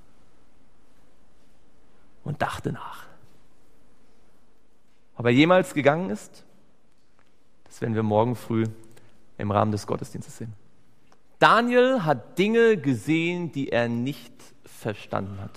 und dachte nach. Ob er jemals gegangen ist, das werden wir morgen früh im Rahmen des Gottesdienstes sehen. Daniel hat Dinge gesehen, die er nicht verstanden hat.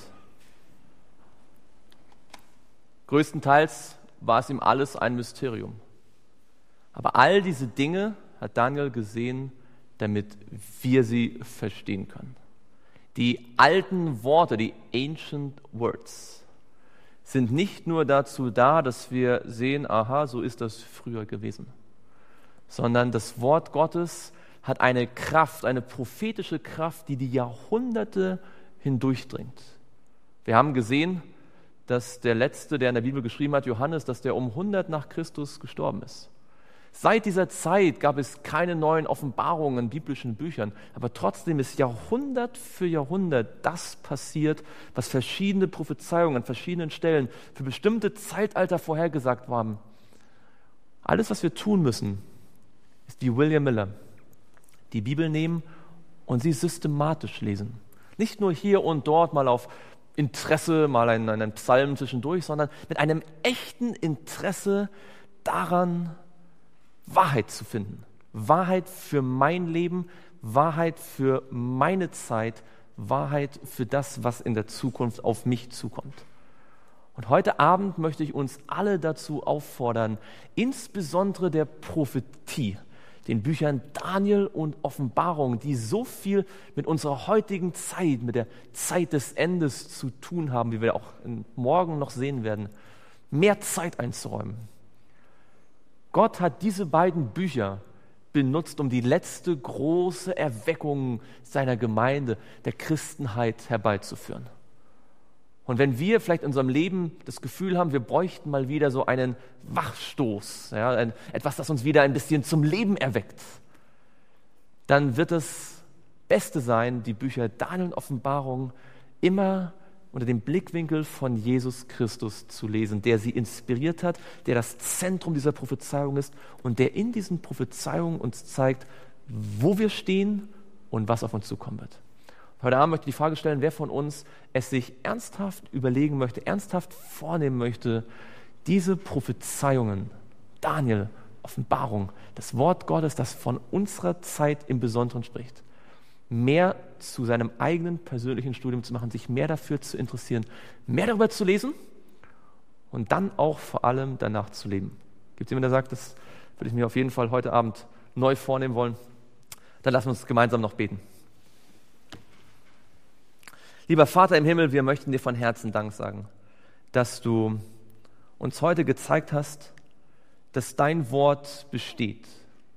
Größtenteils war es ihm alles ein Mysterium. Aber all diese Dinge hat Daniel gesehen, damit wir sie verstehen können. Die alten Worte, die Ancient Words, sind nicht nur dazu da, dass wir sehen, aha, so ist das früher gewesen, sondern das Wort Gottes hat eine Kraft, eine prophetische Kraft, die die Jahrhunderte hindurchdringt. Wir haben gesehen, dass der Letzte, der in der Bibel geschrieben hat, Johannes, dass der um hundert nach Christus gestorben ist. Seit dieser Zeit gab es keine neuen Offenbarungen in biblischen Büchern, aber trotzdem ist Jahrhundert für Jahrhundert das passiert, was verschiedene Prophezeiungen an verschiedenen Stellen für bestimmte Zeitalter vorhergesagt haben. Alles, was wir tun müssen, ist wie William Miller, die Bibel nehmen und sie systematisch lesen. Nicht nur hier und dort mal auf Interesse, mal einen, einen Psalm zwischendurch, sondern mit einem echten Interesse daran, Wahrheit zu finden. Wahrheit für mein Leben, Wahrheit für meine Zeit, Wahrheit für das, was in der Zukunft auf mich zukommt. Und heute Abend möchte ich uns alle dazu auffordern, insbesondere der Prophetie, den Büchern Daniel und Offenbarung, die so viel mit unserer heutigen Zeit, mit der Zeit des Endes zu tun haben, wie wir auch morgen noch sehen werden, mehr Zeit einzuräumen. Gott hat diese beiden Bücher benutzt, um die letzte große Erweckung seiner Gemeinde, der Christenheit herbeizuführen. Und wenn wir vielleicht in unserem Leben das Gefühl haben, wir bräuchten mal wieder so einen Wachstoß, ja, ein, etwas, das uns wieder ein bisschen zum Leben erweckt, dann wird das Beste sein, die Bücher Daniel und Offenbarung immer unter dem Blickwinkel von Jesus Christus zu lesen, der sie inspiriert hat, der das Zentrum dieser Prophezeiung ist und der in diesen Prophezeiungen uns zeigt, wo wir stehen und was auf uns zukommen wird. Heute Abend möchte ich die Frage stellen, wer von uns es sich ernsthaft überlegen möchte, ernsthaft vornehmen möchte, diese Prophezeiungen, Daniel, Offenbarung, das Wort Gottes, das von unserer Zeit im Besonderen spricht, mehr zu seinem eigenen persönlichen Studium zu machen, sich mehr dafür zu interessieren, mehr darüber zu lesen und dann auch vor allem danach zu leben. Gibt es jemanden, der sagt, das würde ich mir auf jeden Fall heute Abend neu vornehmen wollen? Dann lassen wir uns gemeinsam noch beten. Lieber Vater im Himmel, wir möchten dir von Herzen Dank sagen, dass du uns heute gezeigt hast, dass dein Wort besteht.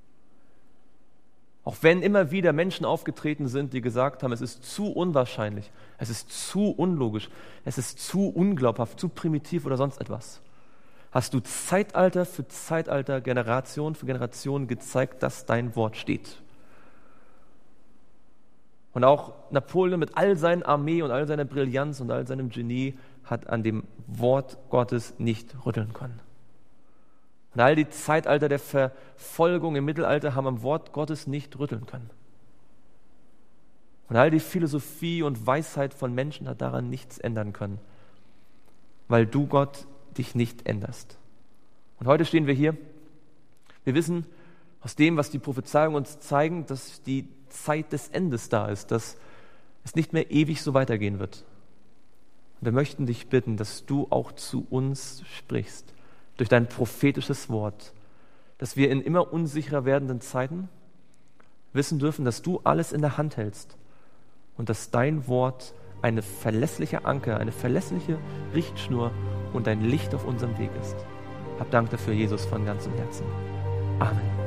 Auch wenn immer wieder Menschen aufgetreten sind, die gesagt haben, es ist zu unwahrscheinlich, es ist zu unlogisch, es ist zu unglaubhaft, zu primitiv oder sonst etwas, hast du Zeitalter für Zeitalter, Generation für Generation gezeigt, dass dein Wort steht. Und auch Napoleon mit all seiner Armee und all seiner Brillanz und all seinem Genie hat an dem Wort Gottes nicht rütteln können. Und all die Zeitalter der Verfolgung, Folgung im Mittelalter haben am Wort Gottes nicht rütteln können. Und all die Philosophie und Weisheit von Menschen hat daran nichts ändern können, weil du, Gott, dich nicht änderst. Und heute stehen wir hier. Wir wissen aus dem, was die Prophezeiungen uns zeigen, dass die Zeit des Endes da ist, dass es nicht mehr ewig so weitergehen wird. Und wir möchten dich bitten, dass du auch zu uns sprichst, durch dein prophetisches Wort, dass wir in immer unsicherer werdenden Zeiten wissen dürfen, dass du alles in der Hand hältst und dass dein Wort eine verlässliche Anker, eine verlässliche Richtschnur und ein Licht auf unserem Weg ist. Hab Dank dafür, Jesus, von ganzem Herzen. Amen.